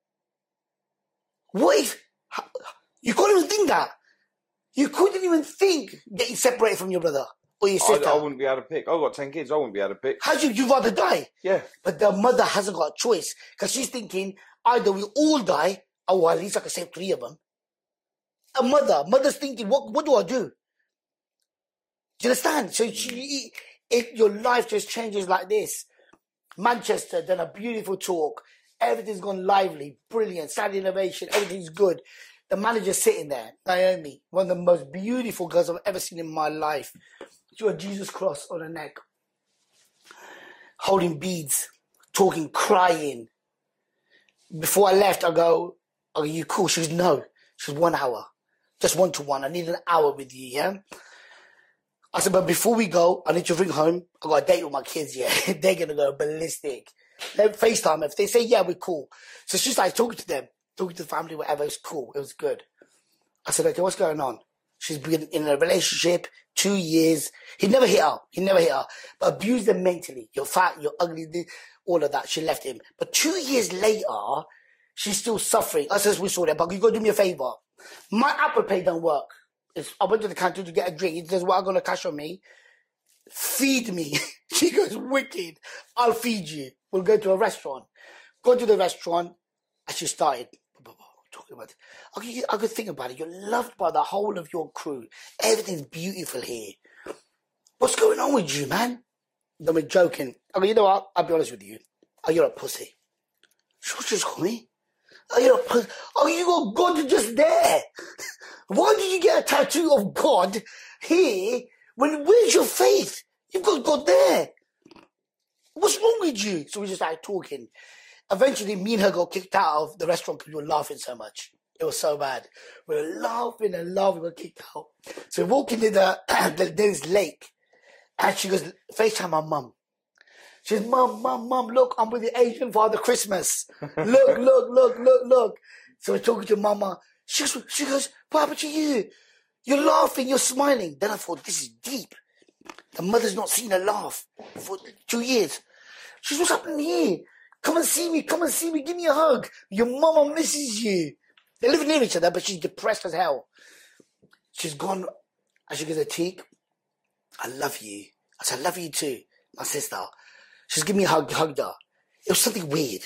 what if... You couldn't even think that. You couldn't even think getting separated from your brother or your sister. I wouldn't be able to pick. I've got 10 kids. I wouldn't be able to pick. How'd you'd rather die? Yeah. But the mother hasn't got a choice because she's thinking either we all die or well, at least I can save 3 of them. Mother's thinking, what do I do? Do you understand? So your life just changes like this. Manchester done a beautiful talk. Everything's gone lively, brilliant, standing innovation, everything's good. The manager's sitting there, Naomi, one of the most beautiful girls I've ever seen in my life. She had Jesus cross on her neck, holding beads, talking, crying. Before I left, I go, are you cool? She goes, no. She goes, 1 hour. Just 1-to-1. I need an hour with you, yeah? I said, but before we go, I need to ring home. I got a date with my kids, yeah? They're going to go ballistic. They FaceTime. If they say, yeah, we're cool. So she's like talking to them, talking to the family, whatever. It's cool. It was good. I said, okay, what's going on? She's been in a relationship 2 years. He never hit her. But abused her mentally. You're fat, you're ugly, all of that. She left him. But 2 years later, she's still suffering. I said, we saw that, but you got to do me a favor. My Apple Pay don't work. I went to the counter to get a drink. He says, what are you going to cash on me? Feed me. She goes, wicked. I'll feed you. We'll go to a restaurant. Go to the restaurant. And she started talking about it. I could think about it. You're loved by the whole of your crew. Everything's beautiful here. What's going on with you, man? Then we're joking. I go, you know what? I'll be honest with you. Oh, you're a pussy. She just call me. Oh, you're a pussy. Oh, you got God just there. Why did you get a tattoo of God here when where's your faith? You've got God there. What's wrong with you? So we just started talking. Eventually, me and her got kicked out of the restaurant because we were laughing so much. It was so bad. We were laughing and laughing. We were kicked out. So we walk into this lake. And she goes, FaceTime my mum. She says, Mum, look, I'm with the Asian Father Christmas. Look. So we're talking to Mama. She goes, what happened to you? You're laughing, you're smiling. Then I thought, this is deep. The mother's not seen her laugh for 2 years. She says, what's happening here? Come and see me, give me a hug. Your mama misses you. They live near each other, but she's depressed as hell. She's gone, and she gives a teak. I love you. I said, I love you too, my sister. She's giving me a hug, hugged her. It was something weird.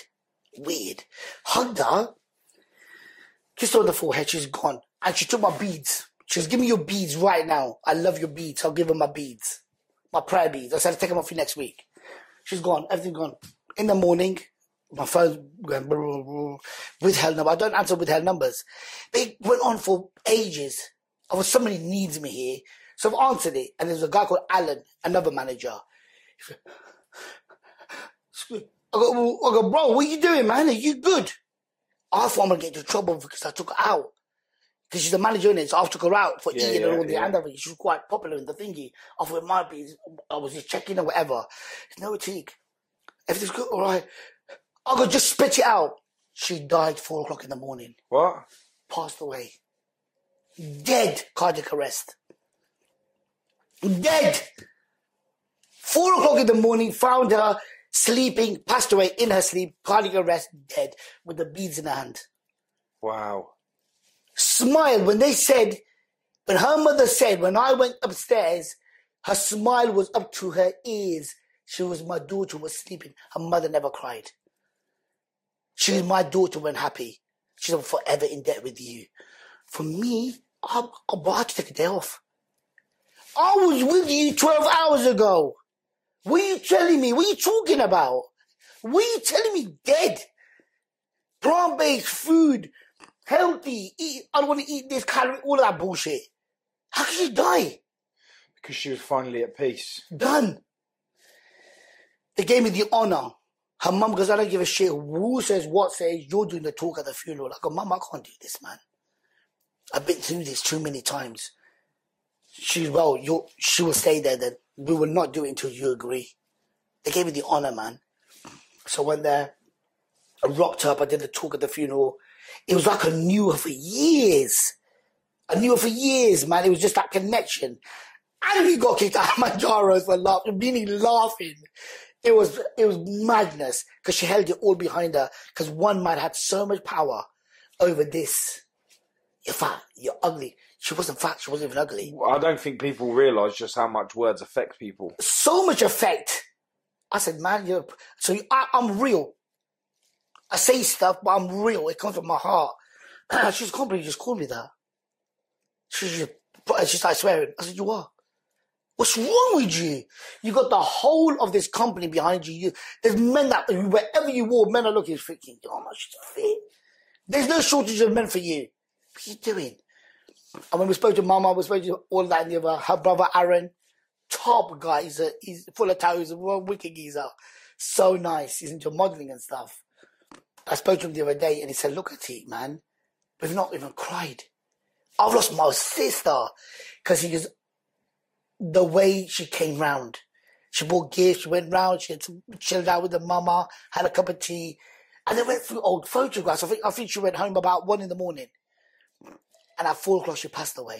Hugged her, kissed her on the forehead, she's gone. And she took my beads. She was, give me your beads right now. I love your beads. I'll give her my beads. My prayer beads. I said, I'll take them off you next week. She's gone. Everything gone. In the morning, My phone's going withheld number. I don't answer withheld numbers. They went on for ages. Somebody needs me here. So I've answered it. And there's a guy called Alan, another manager. I go, bro, what are you doing, man? Are you good? I thought I'm going to get into trouble because I took her out. Because she's a manager in it, so I took her out for eating and all the and everything. She was quite popular in the thingy. I thought it might be, I was just checking or whatever. No, Teague. Everything's good, all right. I go, just spit it out. She died 4 o'clock in the morning. What? Passed away. Dead cardiac arrest. Dead. 4 o'clock in the morning, found her sleeping, passed away in her sleep, cardiac arrest, dead, with the beads in her hand. Wow. Smile when her mother said, when I went upstairs, her smile was up to her ears. My daughter was sleeping. Her mother never cried. She was my daughter when happy. She's forever in debt with you. For me, I had to take a day off. I was with you 12 hours ago. What are you telling me? What are you talking about? What are you telling me? Dead. Plant-based food. Healthy. I don't want to eat this calorie. All of that bullshit. How could she die? Because she was finally at peace. Done. They gave me the honour. Her mum goes, I don't give a shit who says what says. You're doing the talk at the funeral. I go, Mum, I can't do this, man. I've been through this too many times. She will stay there then. We will not do it until you agree. They gave me the honour, man. So I went there. I rocked up. I did the talk at the funeral. It was like I knew her for years. Man. It was just that connection. And we got kicked out of Manjaro's for laughing. It was madness because she held it all behind her because one man had so much power over this. You're fat, you're ugly. She wasn't fat, she wasn't even ugly. I don't think people realise just how much words affect people. So much effect. I said, man, I'm real. I say stuff, but I'm real. It comes from my heart. She's completely just called me that. She started swearing. I said, you are. What's wrong with you? You got the whole of this company behind you. There's men that, wherever you walk, men are looking, thinking, oh my, she's fit. There's no shortage of men for you. What are you doing? And when we spoke to Mama, we spoke to all that and the other, her brother Aaron, top guy, he's full of talent, he's a wicked geezer. So nice. He's into modelling and stuff. I spoke to him the other day and he said, look at it, man. We've not even cried. I've lost my sister. Because he goes, the way she came round. She bought gifts, she went round, she chilled out with the mama, had a cup of tea, and they went through old photographs. I think she went home about 1 a.m. And at 4 o'clock she passed away.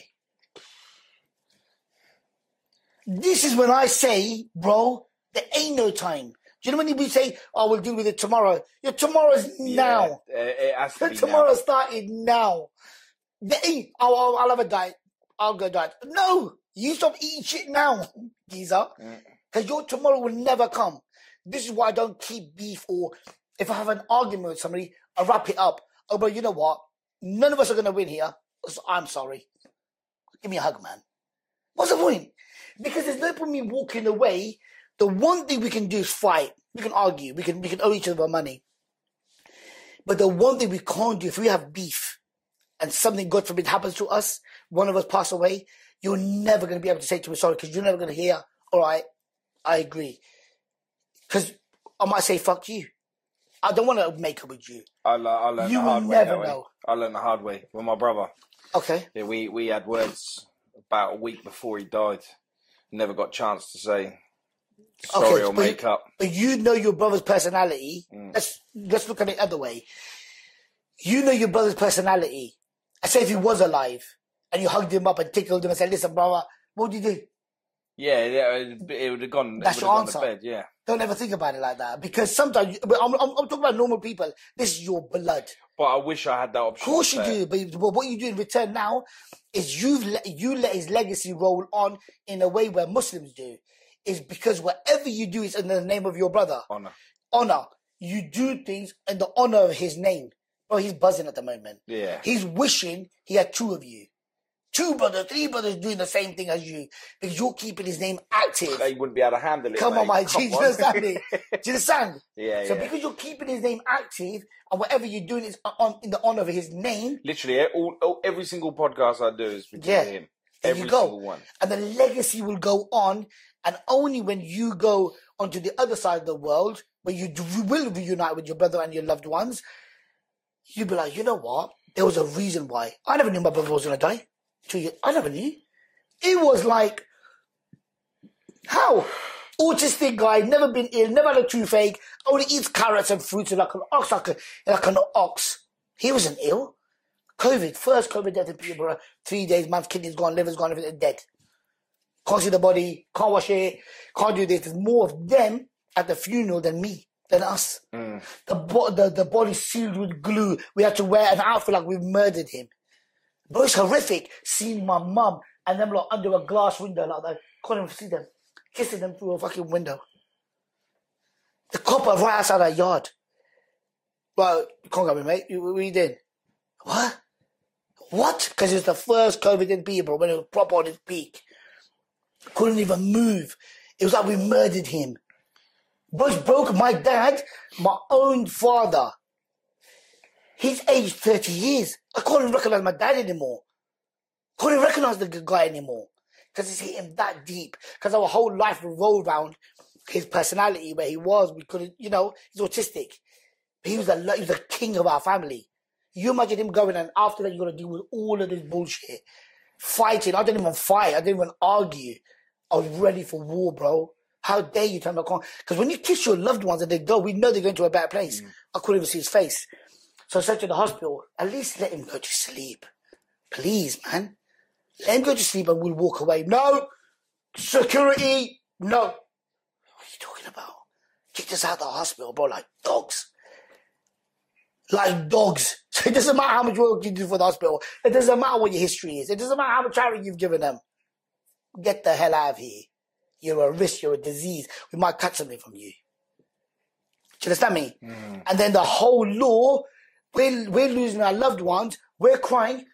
This is when I say, bro, there ain't no time. Do you know when we say, oh, we'll deal with it tomorrow? Your tomorrow's now. It has to be tomorrow now. started now. There ain't, I'll have a diet. I'll go diet. No, you stop eating shit now, geezer. Because your tomorrow will never come. This is why I don't keep beef, or if I have an argument with somebody, I wrap it up. Oh, but you know what? None of us are going to win here. So I'm sorry. Give me a hug, man. What's the point? Because there's no point me walking away. The one thing we can do is fight. We can argue. We can owe each other money. But the one thing we can't do, if we have beef and something, God forbid, happens to us, one of us pass away, you're never going to be able to say to me sorry because you're never going to hear, all right, I agree. Because I might say, fuck you. I don't want to make up with you. I learned You the will hard way. never know. I learned the hard way with my brother. Okay. Yeah, we had words about a week before he died. Never got a chance to say sorry or make up. But you know your brother's personality. Let's look at it the other way. You know your brother's personality. I say if he was alive and you hugged him up and tickled him and said, listen, brother, what would you do? Yeah, it would have gone. That's your answer. To bed, yeah. Don't ever think about it like that because sometimes I'm talking about normal people. This is your blood. But I wish I had that option. Of course you do, but what you do in return now is you let his legacy roll on in a way where Muslims do. Is because whatever you do is in the name of your brother. Honor. You do things in the honor of his name. Bro, he's buzzing at the moment. Yeah. He's wishing he had two of you. 2 brothers, 3 brothers doing the same thing as you because you're keeping his name active. They wouldn't be able to handle it. Come on, my G. Do you understand me? Do you understand? Yeah, So yeah. because you're keeping his name active and whatever you're doing is in the honor of his name. Literally, every single podcast I do is because of him. Every single one. And the legacy will go on. And only when you go onto the other side of the world, where you will reunite with your brother and your loved ones, you'll be like, you know what? There was a reason why. I never knew my brother was going to die. 2 years. I never knew. It was like, how? Autistic guy, never been ill, never had a toothache, only eats carrots and fruits like an ox, like an ox. He wasn't ill. COVID, first COVID death in Peterborough, 3 days, man's kidneys gone, liver's gone, everything dead. Can't see the body, can't wash it, can't do this. There's more of them at the funeral than me, than us. The body sealed with glue. We had to wear an outfit like we murdered him. But it's horrific seeing my mum and them like under a glass window like that. Couldn't even see them. Kissing them through a fucking window. The copper right outside our yard. Well, you can't go in, mate. What are you doing? What? What? Because it was the first COVID in Peterborough when it was proper on its peak. Couldn't even move. It was like we murdered him. Bro, it's broken. My dad, my own father, he's aged 30 years. I can't even recognize my dad anymore. Can't even recognize the good guy anymore. Because it's hit him that deep. Because our whole life revolved around his personality, where he was. We couldn't, he's autistic. But he was the king of our family. You imagine him going, and after that, you got to deal with all of this bullshit. Fighting. I didn't even fight. I didn't even argue. I was ready for war, bro. How dare you tell me I can't? Because when you kiss your loved ones and they go, we know they're going to a better place. I couldn't even see his face. So I said to the hospital, at least let him go to sleep. Please, man. Let him go to sleep and we'll walk away. No! Security! No! What are you talking about? Kicked us out of the hospital, bro, like dogs. Like dogs. So it doesn't matter how much work you do for the hospital. It doesn't matter what your history is. It doesn't matter how much charity you've given them. Get the hell out of here. You're a risk. You're a disease. We might catch something from you. Do you understand me? And then the whole law, we're losing our loved ones. We're crying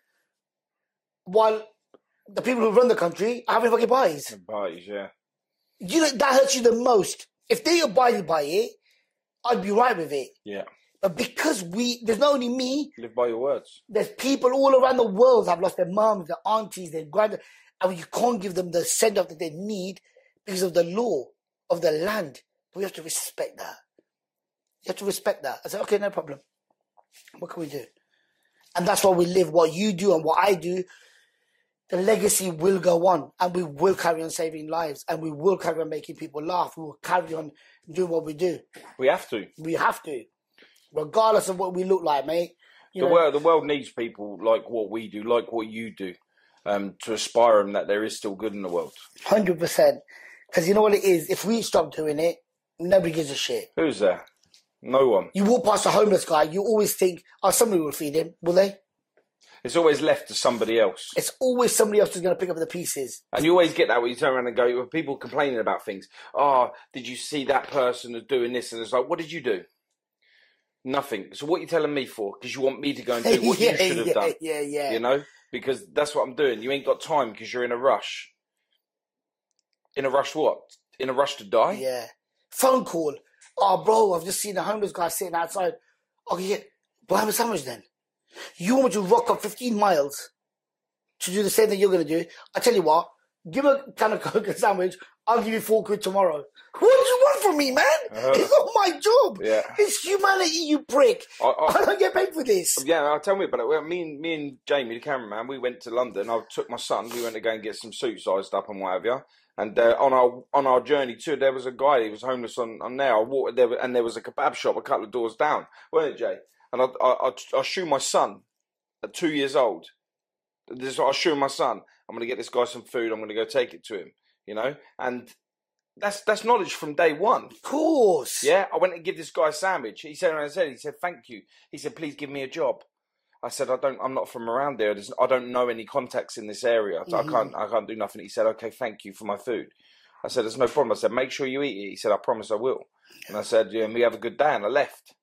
while the people who run the country are having fucking parties. Parties, yeah. That hurts you the most. If they abided by it, I'd be right with it. Yeah. But because there's not only me. Live by your words. There's people all around the world that have lost their mums, their aunties, their grandmothers. And you can't give them the send-off that they need because of the law of the land. But we have to respect that. You have to respect that. I said, okay, no problem. What can we do? And that's why we live. What you do and what I do, the legacy will go on. And we will carry on saving lives. And we will carry on making people laugh. We will carry on doing what we do. We have to. We have to. Regardless of what we look like, mate. The world needs people like what we do, like what you do. To aspire them that there is still good in the world. 100%. Because you know what it is? If we stop doing it, nobody gives a shit. Who's there? No one. You walk past a homeless guy, you always think, somebody will feed him. Will they? It's always left to somebody else. It's always somebody else who's going to pick up the pieces. And you always get that when you turn around and go, with people complaining about things. Oh, did you see that person who's doing this? And it's like, what did you do? Nothing. So what are you telling me for? Because you want me to go and do what you should have done. Yeah. Because that's what I'm doing. You ain't got time because you're in a rush. In a rush what? In a rush to die? Yeah. Phone call. Oh, bro, I've just seen a homeless guy sitting outside. Okay, yeah. Buy him a sandwich then. You want me to rock up 15 miles to do the same thing you're going to do? I tell you what, give a can of Coke and sandwich. I'll give you £4 tomorrow. What do you want from me, man? It's not my job. Yeah. It's humanity, you prick. I don't get paid for this. Yeah, tell me about it. Well, me and Jamie, the cameraman, we went to London. I took my son. We went to go and get some suits sized up and whatever. And on our journey too, there was a guy. He was homeless on there. I walked there, and there was a kebab shop a couple of doors down. Wasn't it, Jay? And I shoo my son at 2 years old. This is what I shoo my son. I'm going to get this guy some food. I'm going to go take it to him. And that's knowledge from day one. Of course. Yeah, I went to give this guy a sandwich. He said, thank you. He said, please give me a job. I said, I'm not from around there. I don't know any contacts in this area. I can't do nothing. He said, okay, thank you for my food. I said, there's no problem. I said, make sure you eat it. He said, I promise I will. And I said, yeah, and we have a good day. And I left.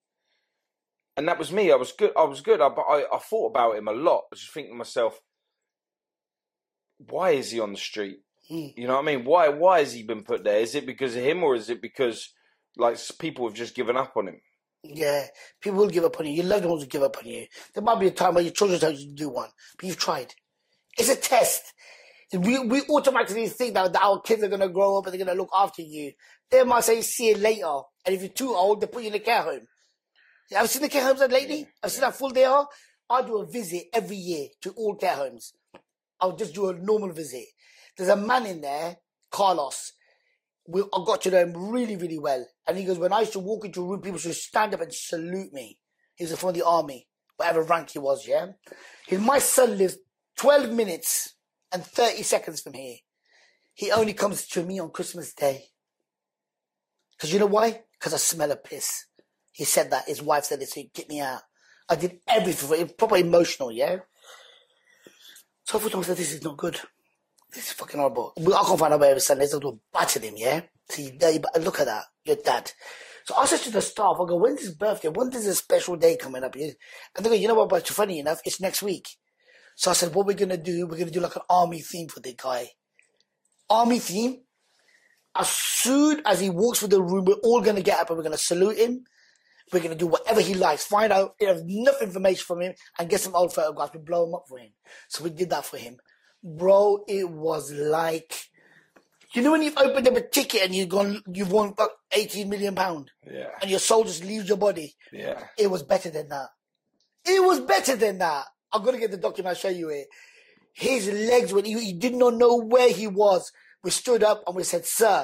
And that was me. I was good. But I thought about him a lot. I was just thinking to myself, why is he on the street? You know what I mean? Why has he been put there? Is it because of him, or is it because like people have just given up on him? Yeah, people will give up on you. Your loved ones will give up on you. There might be a time where your children tell you to do one, but you've tried. It's a test. We automatically think that our kids are going to grow up and they're going to look after you. They might say, see you later. And if you're too old, they put you in a care home. Have you seen the care homes lately? I've seen how full they are. I do a visit every year to all care homes. I'll just do a normal visit. There's a man in there, Carlos. I got to know him really, really well. And he goes, when I used to walk into a room, people should stand up and salute me. He was from the army, whatever rank he was, yeah? My son lives 12 minutes and 30 seconds from here. He only comes to me on Christmas Day. Because you know why? Because I smell a piss. He said that. His wife said it, so he kicked me out. I did everything for him. Proper emotional, yeah? So I thought, this is not good. This is fucking horrible. I can't find out where his son is. I'll batter him, yeah? See, look at that. Your dad. So I said to the staff, I go, when's his birthday? When is a special day coming up here? And they go, you know what, but funny enough, it's next week. So I said, what we're going to do, we're going to do like an army theme for the guy. Army theme. As soon as he walks through the room, we're all going to get up and we're going to salute him. We're going to do whatever he likes. Find out enough information from him and get some old photographs. We blow him up for him. So we did that for him. Bro, it was like... You know when you've opened up a ticket and you've won about £18 million? Yeah. And your soul just leaves your body? Yeah. It was better than that. It was better than that. I'm going to get the document, I'll show you it. His legs, when he did not know where he was, we stood up and we said, sir.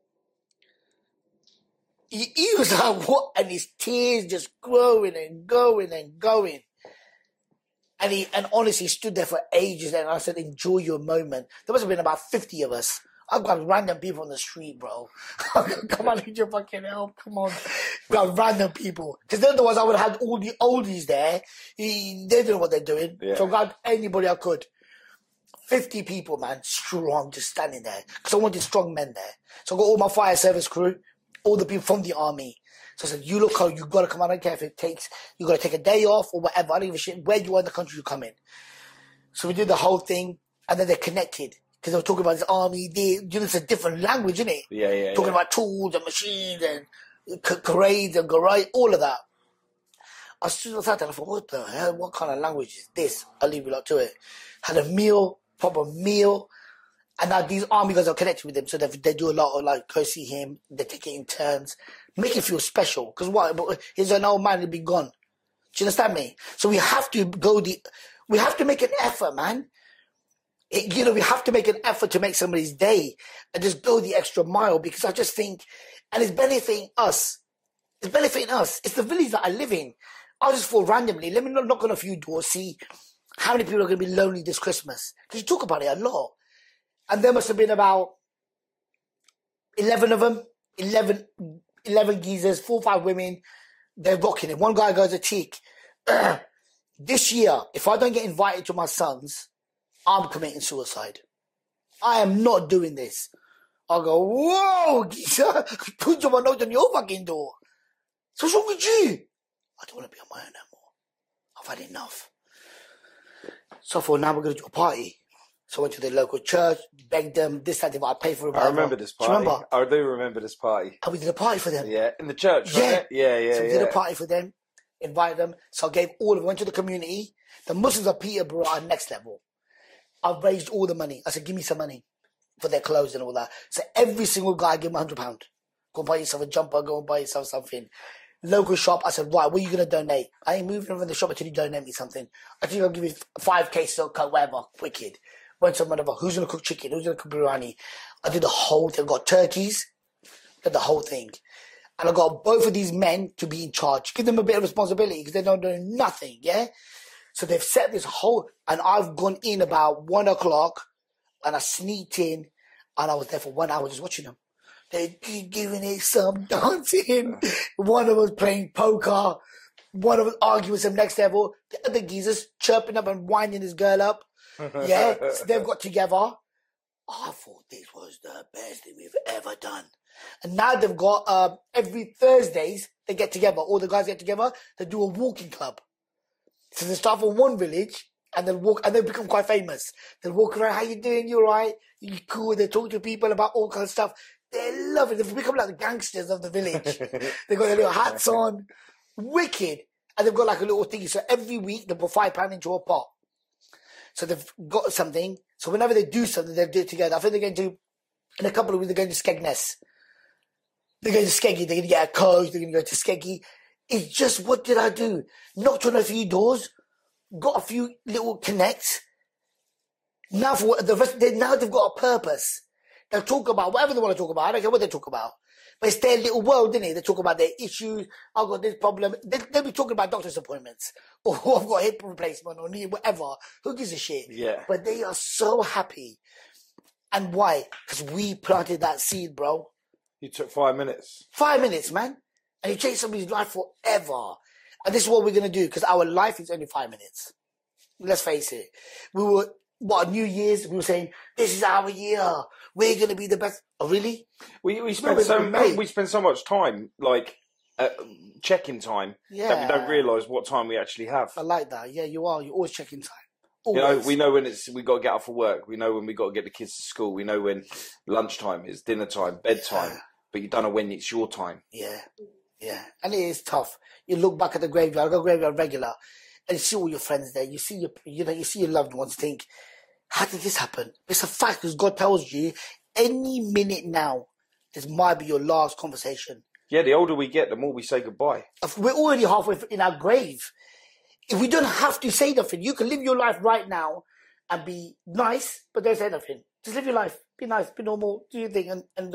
He was like, what? And his tears just growing and going and going. And honestly, he stood there for ages and I said, enjoy your moment. There must have been about 50 of us. I've got random people on the street, bro. Come on, need your fucking help. Come on. Got random people. Because they're the ones I would have had all the oldies there. They don't know what they're doing. Yeah. So I got anybody I could. 50 people, man, strong, just standing there. Because I wanted strong men there. So I got all my fire service crew, all the people from the army. So I said, you look how you got to come out. I don't care if it takes, you got to take a day off or whatever. I don't give a shit where you are in the country you come in. So we did the whole thing and then they're connected. Because they were talking about this army, it's a different language, isn't it? Yeah. Talking about tools and machines and parades and garage, all of that. As soon as I sat there, I thought, what the hell? What kind of language is this? I'll leave you lot to it. Had a meal, proper meal. And now these army guys are connected with him, so they do a lot of like, go see him, they take it in turns, make it feel special. Because what? He's an old man, he'll be gone. Do you understand me? So we have to we have to make an effort, man. We have to make an effort to make somebody's day and just go the extra mile because I just think, and it's benefiting us. It's benefiting us. It's the village that I live in. I just thought randomly, let me knock on a few doors, see how many people are going to be lonely this Christmas. Because you talk about it a lot. And there must have been about 11 of them, 11 geezers, 4 or 5 women. They're rocking it. One guy goes a cheek. This year, if I don't get invited to my son's, I'm committing suicide. I am not doing this. I go, whoa, geezer, put your note on your fucking door. So what's wrong with you? I don't want to be on my own no more. I've had enough. So for now, we're going to do a party. So I went to the local church, begged them, this, that, I paid for it. I remember this party. Do you remember? I do remember this party. And we did a party for them. Yeah, in the church, yeah. Right? Yeah. So we did a party for them, invited them. So I gave all of them, went to the community. The Muslims of Peterborough are next level. I've raised all the money. I said, give me some money for their clothes and all that. So every single guy, I give him £100. Go and buy yourself a jumper, go and buy yourself something. Local shop, I said, right, what are you going to donate? I ain't moving from the shop until you donate me something. I think I'll give you 5 cases of Coke, whatever, wicked. Went to whatever, who's going to cook chicken, who's going to cook biryani. I did the whole thing. I got turkeys, did the whole thing. And I got both of these men to be in charge. Give them a bit of responsibility because they don't do nothing, yeah? So they've set this whole, and I've gone in about 1 o'clock and I sneaked in and I was there for 1 hour just watching them. They're giving it some dancing. One of them was playing poker. One of them arguing with some next level. The other geezers chirping up and winding his girl up. Yeah, so they've got together. I thought this was the best thing we've ever done. And now they've got, every Thursdays, they get together. All the guys get together. They do a walking club. So they start from one village and they'll walk, and they'll become quite famous. They'll walk around, how you doing? You all right? You cool? They talk to people about all kinds of stuff. They love it. They've become like the gangsters of the village. They've got their little hats on. Wicked. And they've got like a little thingy. So every week they put £5 into a pot. So they've got something. So whenever they do something, they do it together. I think they're going to, in a couple of weeks, they're going to Skegness. They're going to Skeggy. They're going to get a coach. They're going to go to Skeggy. It's just, what did I do? Knocked on a few doors. Got a few little connects. Now for the rest, now they've got a purpose. They'll talk about whatever they want to talk about. I don't care what they talk about. But it's their little world, isn't it? They talk about their issues. I've got this problem. They'll be talking about doctor's appointments. Or I've got a hip replacement or knee, whatever. Who gives a shit? Yeah. But they are so happy. And why? Because we planted that seed, bro. You took 5 minutes. 5 minutes, man. And you change somebody's life forever. And this is what we're going to do, because our life is only 5 minutes. Let's face it. We were, New Year's, we were saying, this is our year. We're going to be the best. Oh, really? We spend so much time, like, checking time, that we don't realise what time we actually have. I like that. Yeah, you are. You're always checking time. Always. You know, we know when we got to get up for work. We know when we got to get the kids to school. We know when lunchtime is, dinner time, bedtime. Yeah. But you don't know when it's your time. Yeah. Yeah. And it is tough. You look back at the graveyard. I go graveyard regular. And you see all your friends there. You see you see your loved ones. Think, how did this happen? It's a fact, because God tells you any minute now, this might be your last conversation. Yeah, the older we get, the more we say goodbye. We're already halfway in our grave. If we don't have to say nothing, you can live your life right now and be nice, but don't say nothing. Just live your life. Be nice, be normal, do your thing. And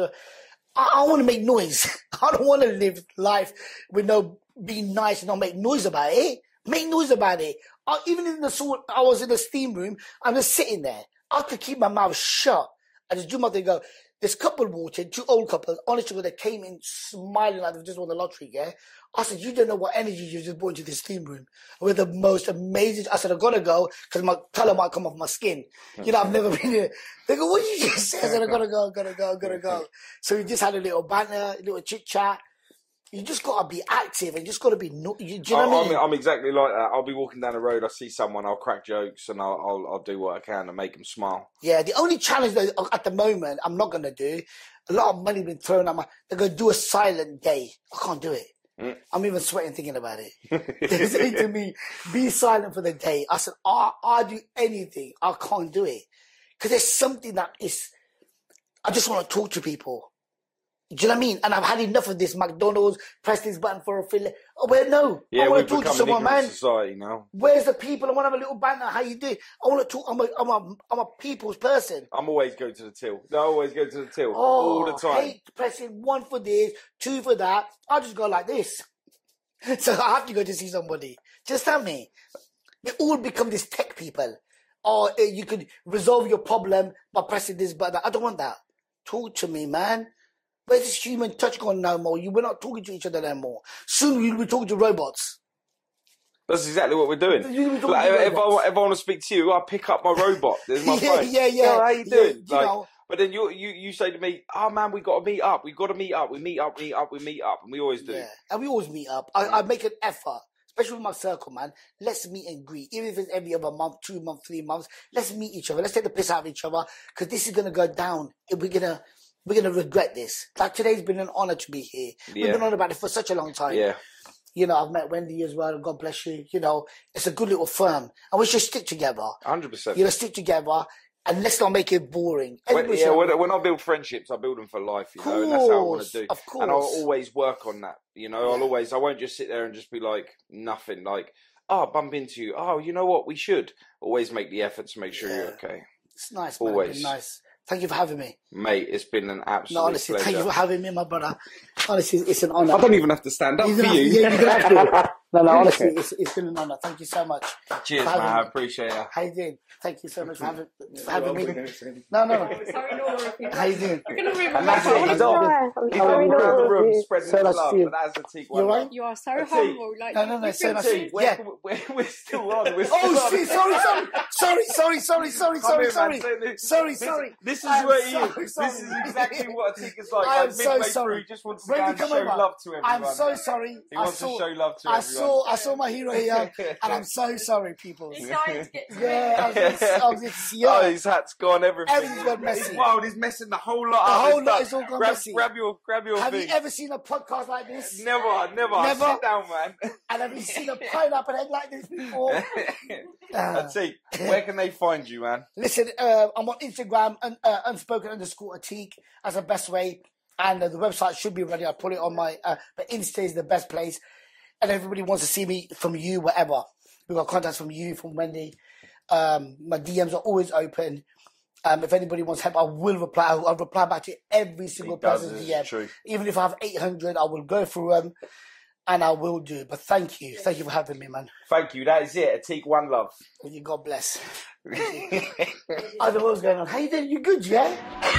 I want to make noise. I don't want to live life with no being nice and not make noise about it. Make noise about it. Even in I was in the steam room, I'm just sitting there. I could keep my mouth shut. I just do my thing and go, this couple walked in, 2 old couples, honestly, they came in smiling like they just won the lottery, yeah? I said, you don't know what energy you just brought into this steam room. We're the most amazing. I said, I've got to go because my colour might come off my skin. You know, I've never been here. They go, what did you just say? I said, I've got to go. So we just had a little banter, a little chit-chat. You just got to be active and you just got to be... Do you know what I mean? I'm exactly like that. I'll be walking down the road, I see someone, I'll crack jokes and I'll do what I can to make them smile. Yeah, the only challenge that at the moment I'm not going to do, a lot of money been thrown at they're going to do a silent day. I can't do it. I'm even sweating thinking about it. They say to me, be silent for the day. I said, I'll do anything. I can't do it. Because there's something that is... I just want to talk to people. Do you know what I mean? And I've had enough of this McDonald's, press this button for a fill. Oh, well, no. Yeah, I want to we've talk to someone, man. Society now. Where's the people? I want to have a little banter. How you doing? I want to talk. I'm a people's person. I'm always going to the till. I always go to the till all the time. I hate pressing 1 for this, 2 for that. I just go like this. So I have to go to see somebody. Just tell me. They all become these tech people. Or you could resolve your problem by pressing this button. I don't want that. Talk to me, man. Where's this human touch gone no more? We're not talking to each other no more. Soon we'll be talking to robots. That's exactly what we're doing. Like, if I want to speak to you, I pick up my robot. There's my phone. Yeah. Yo, how you doing? But then you say to me, oh man, we got to meet up. We got to meet up. We meet up. And we always do. Yeah, and we always meet up. I make an effort, especially with my circle, man. Let's meet and greet. Even if it's every other month, 2 months, 3 months, let's meet each other. Let's take the piss out of each other, because this is going to go down. We're going to regret this. Like, today's been an honour to be here. Yeah. We've been on about it for such a long time. Yeah. You know, I've met Wendy as well. God bless you. You know, it's a good little firm. And we should stick together. 100%. You know, stick together. And let's not make it boring. When I build friendships, I build them for life, you know, and that's how I want to do. Of course. And I'll always work on that, you know. I won't just sit there and just be like, nothing. Like, bump into you. Oh, you know what? We should always make the effort to make sure you're okay. It's nice, man. Always. It's been nice. Thank you for having me. Mate, it's been an absolute pleasure. Thank you for having me, my brother. Honestly, it's an honour. I don't even have to stand up for you. Yeah, you don't have to. No, honestly, it's been an honour. Thank you so much. Cheers, man. I appreciate it. How you doing? Thank you so much for having me. No. Sorry, Nora. How you doing? We're going to move on. He's around the room, spreading his love, but that's a teak. You're right? You are so humble. Like, no, so nice. We're still on. Sorry. Sorry. This is what he is. This is exactly what Atik is like. I am so sorry. He just wants to go and show love to everyone. I'm so sorry. He wants to show love to everyone. I saw my hero here, and I'm so sorry, people. He's dying to get to Oh, his hat's gone. Everything's gone messy. He's wild. He's messing the whole lot up. The whole lot is all gone messy. Grab your Have thing. you ever seen a podcast like this? Never. Sit down, man. And have you seen a pineapple head like this before? Atik, where can they find you, man? Listen, I'm on Instagram, unspoken_Atik. That's the best way. And the website should be ready. I'll put it on my... but Insta is the best place. And everybody wants to see me from you, whatever. We've got contacts from you, from Wendy. My DMs are always open. If anybody wants help, I will reply. I'll reply back to every single person's DM. True. Even if I have 800, I will go through them. And I will do. But thank you. Thank you for having me, man. Thank you. That is it. Atik, one love. God bless. I don't know what's going on. How you doing? You good, yeah?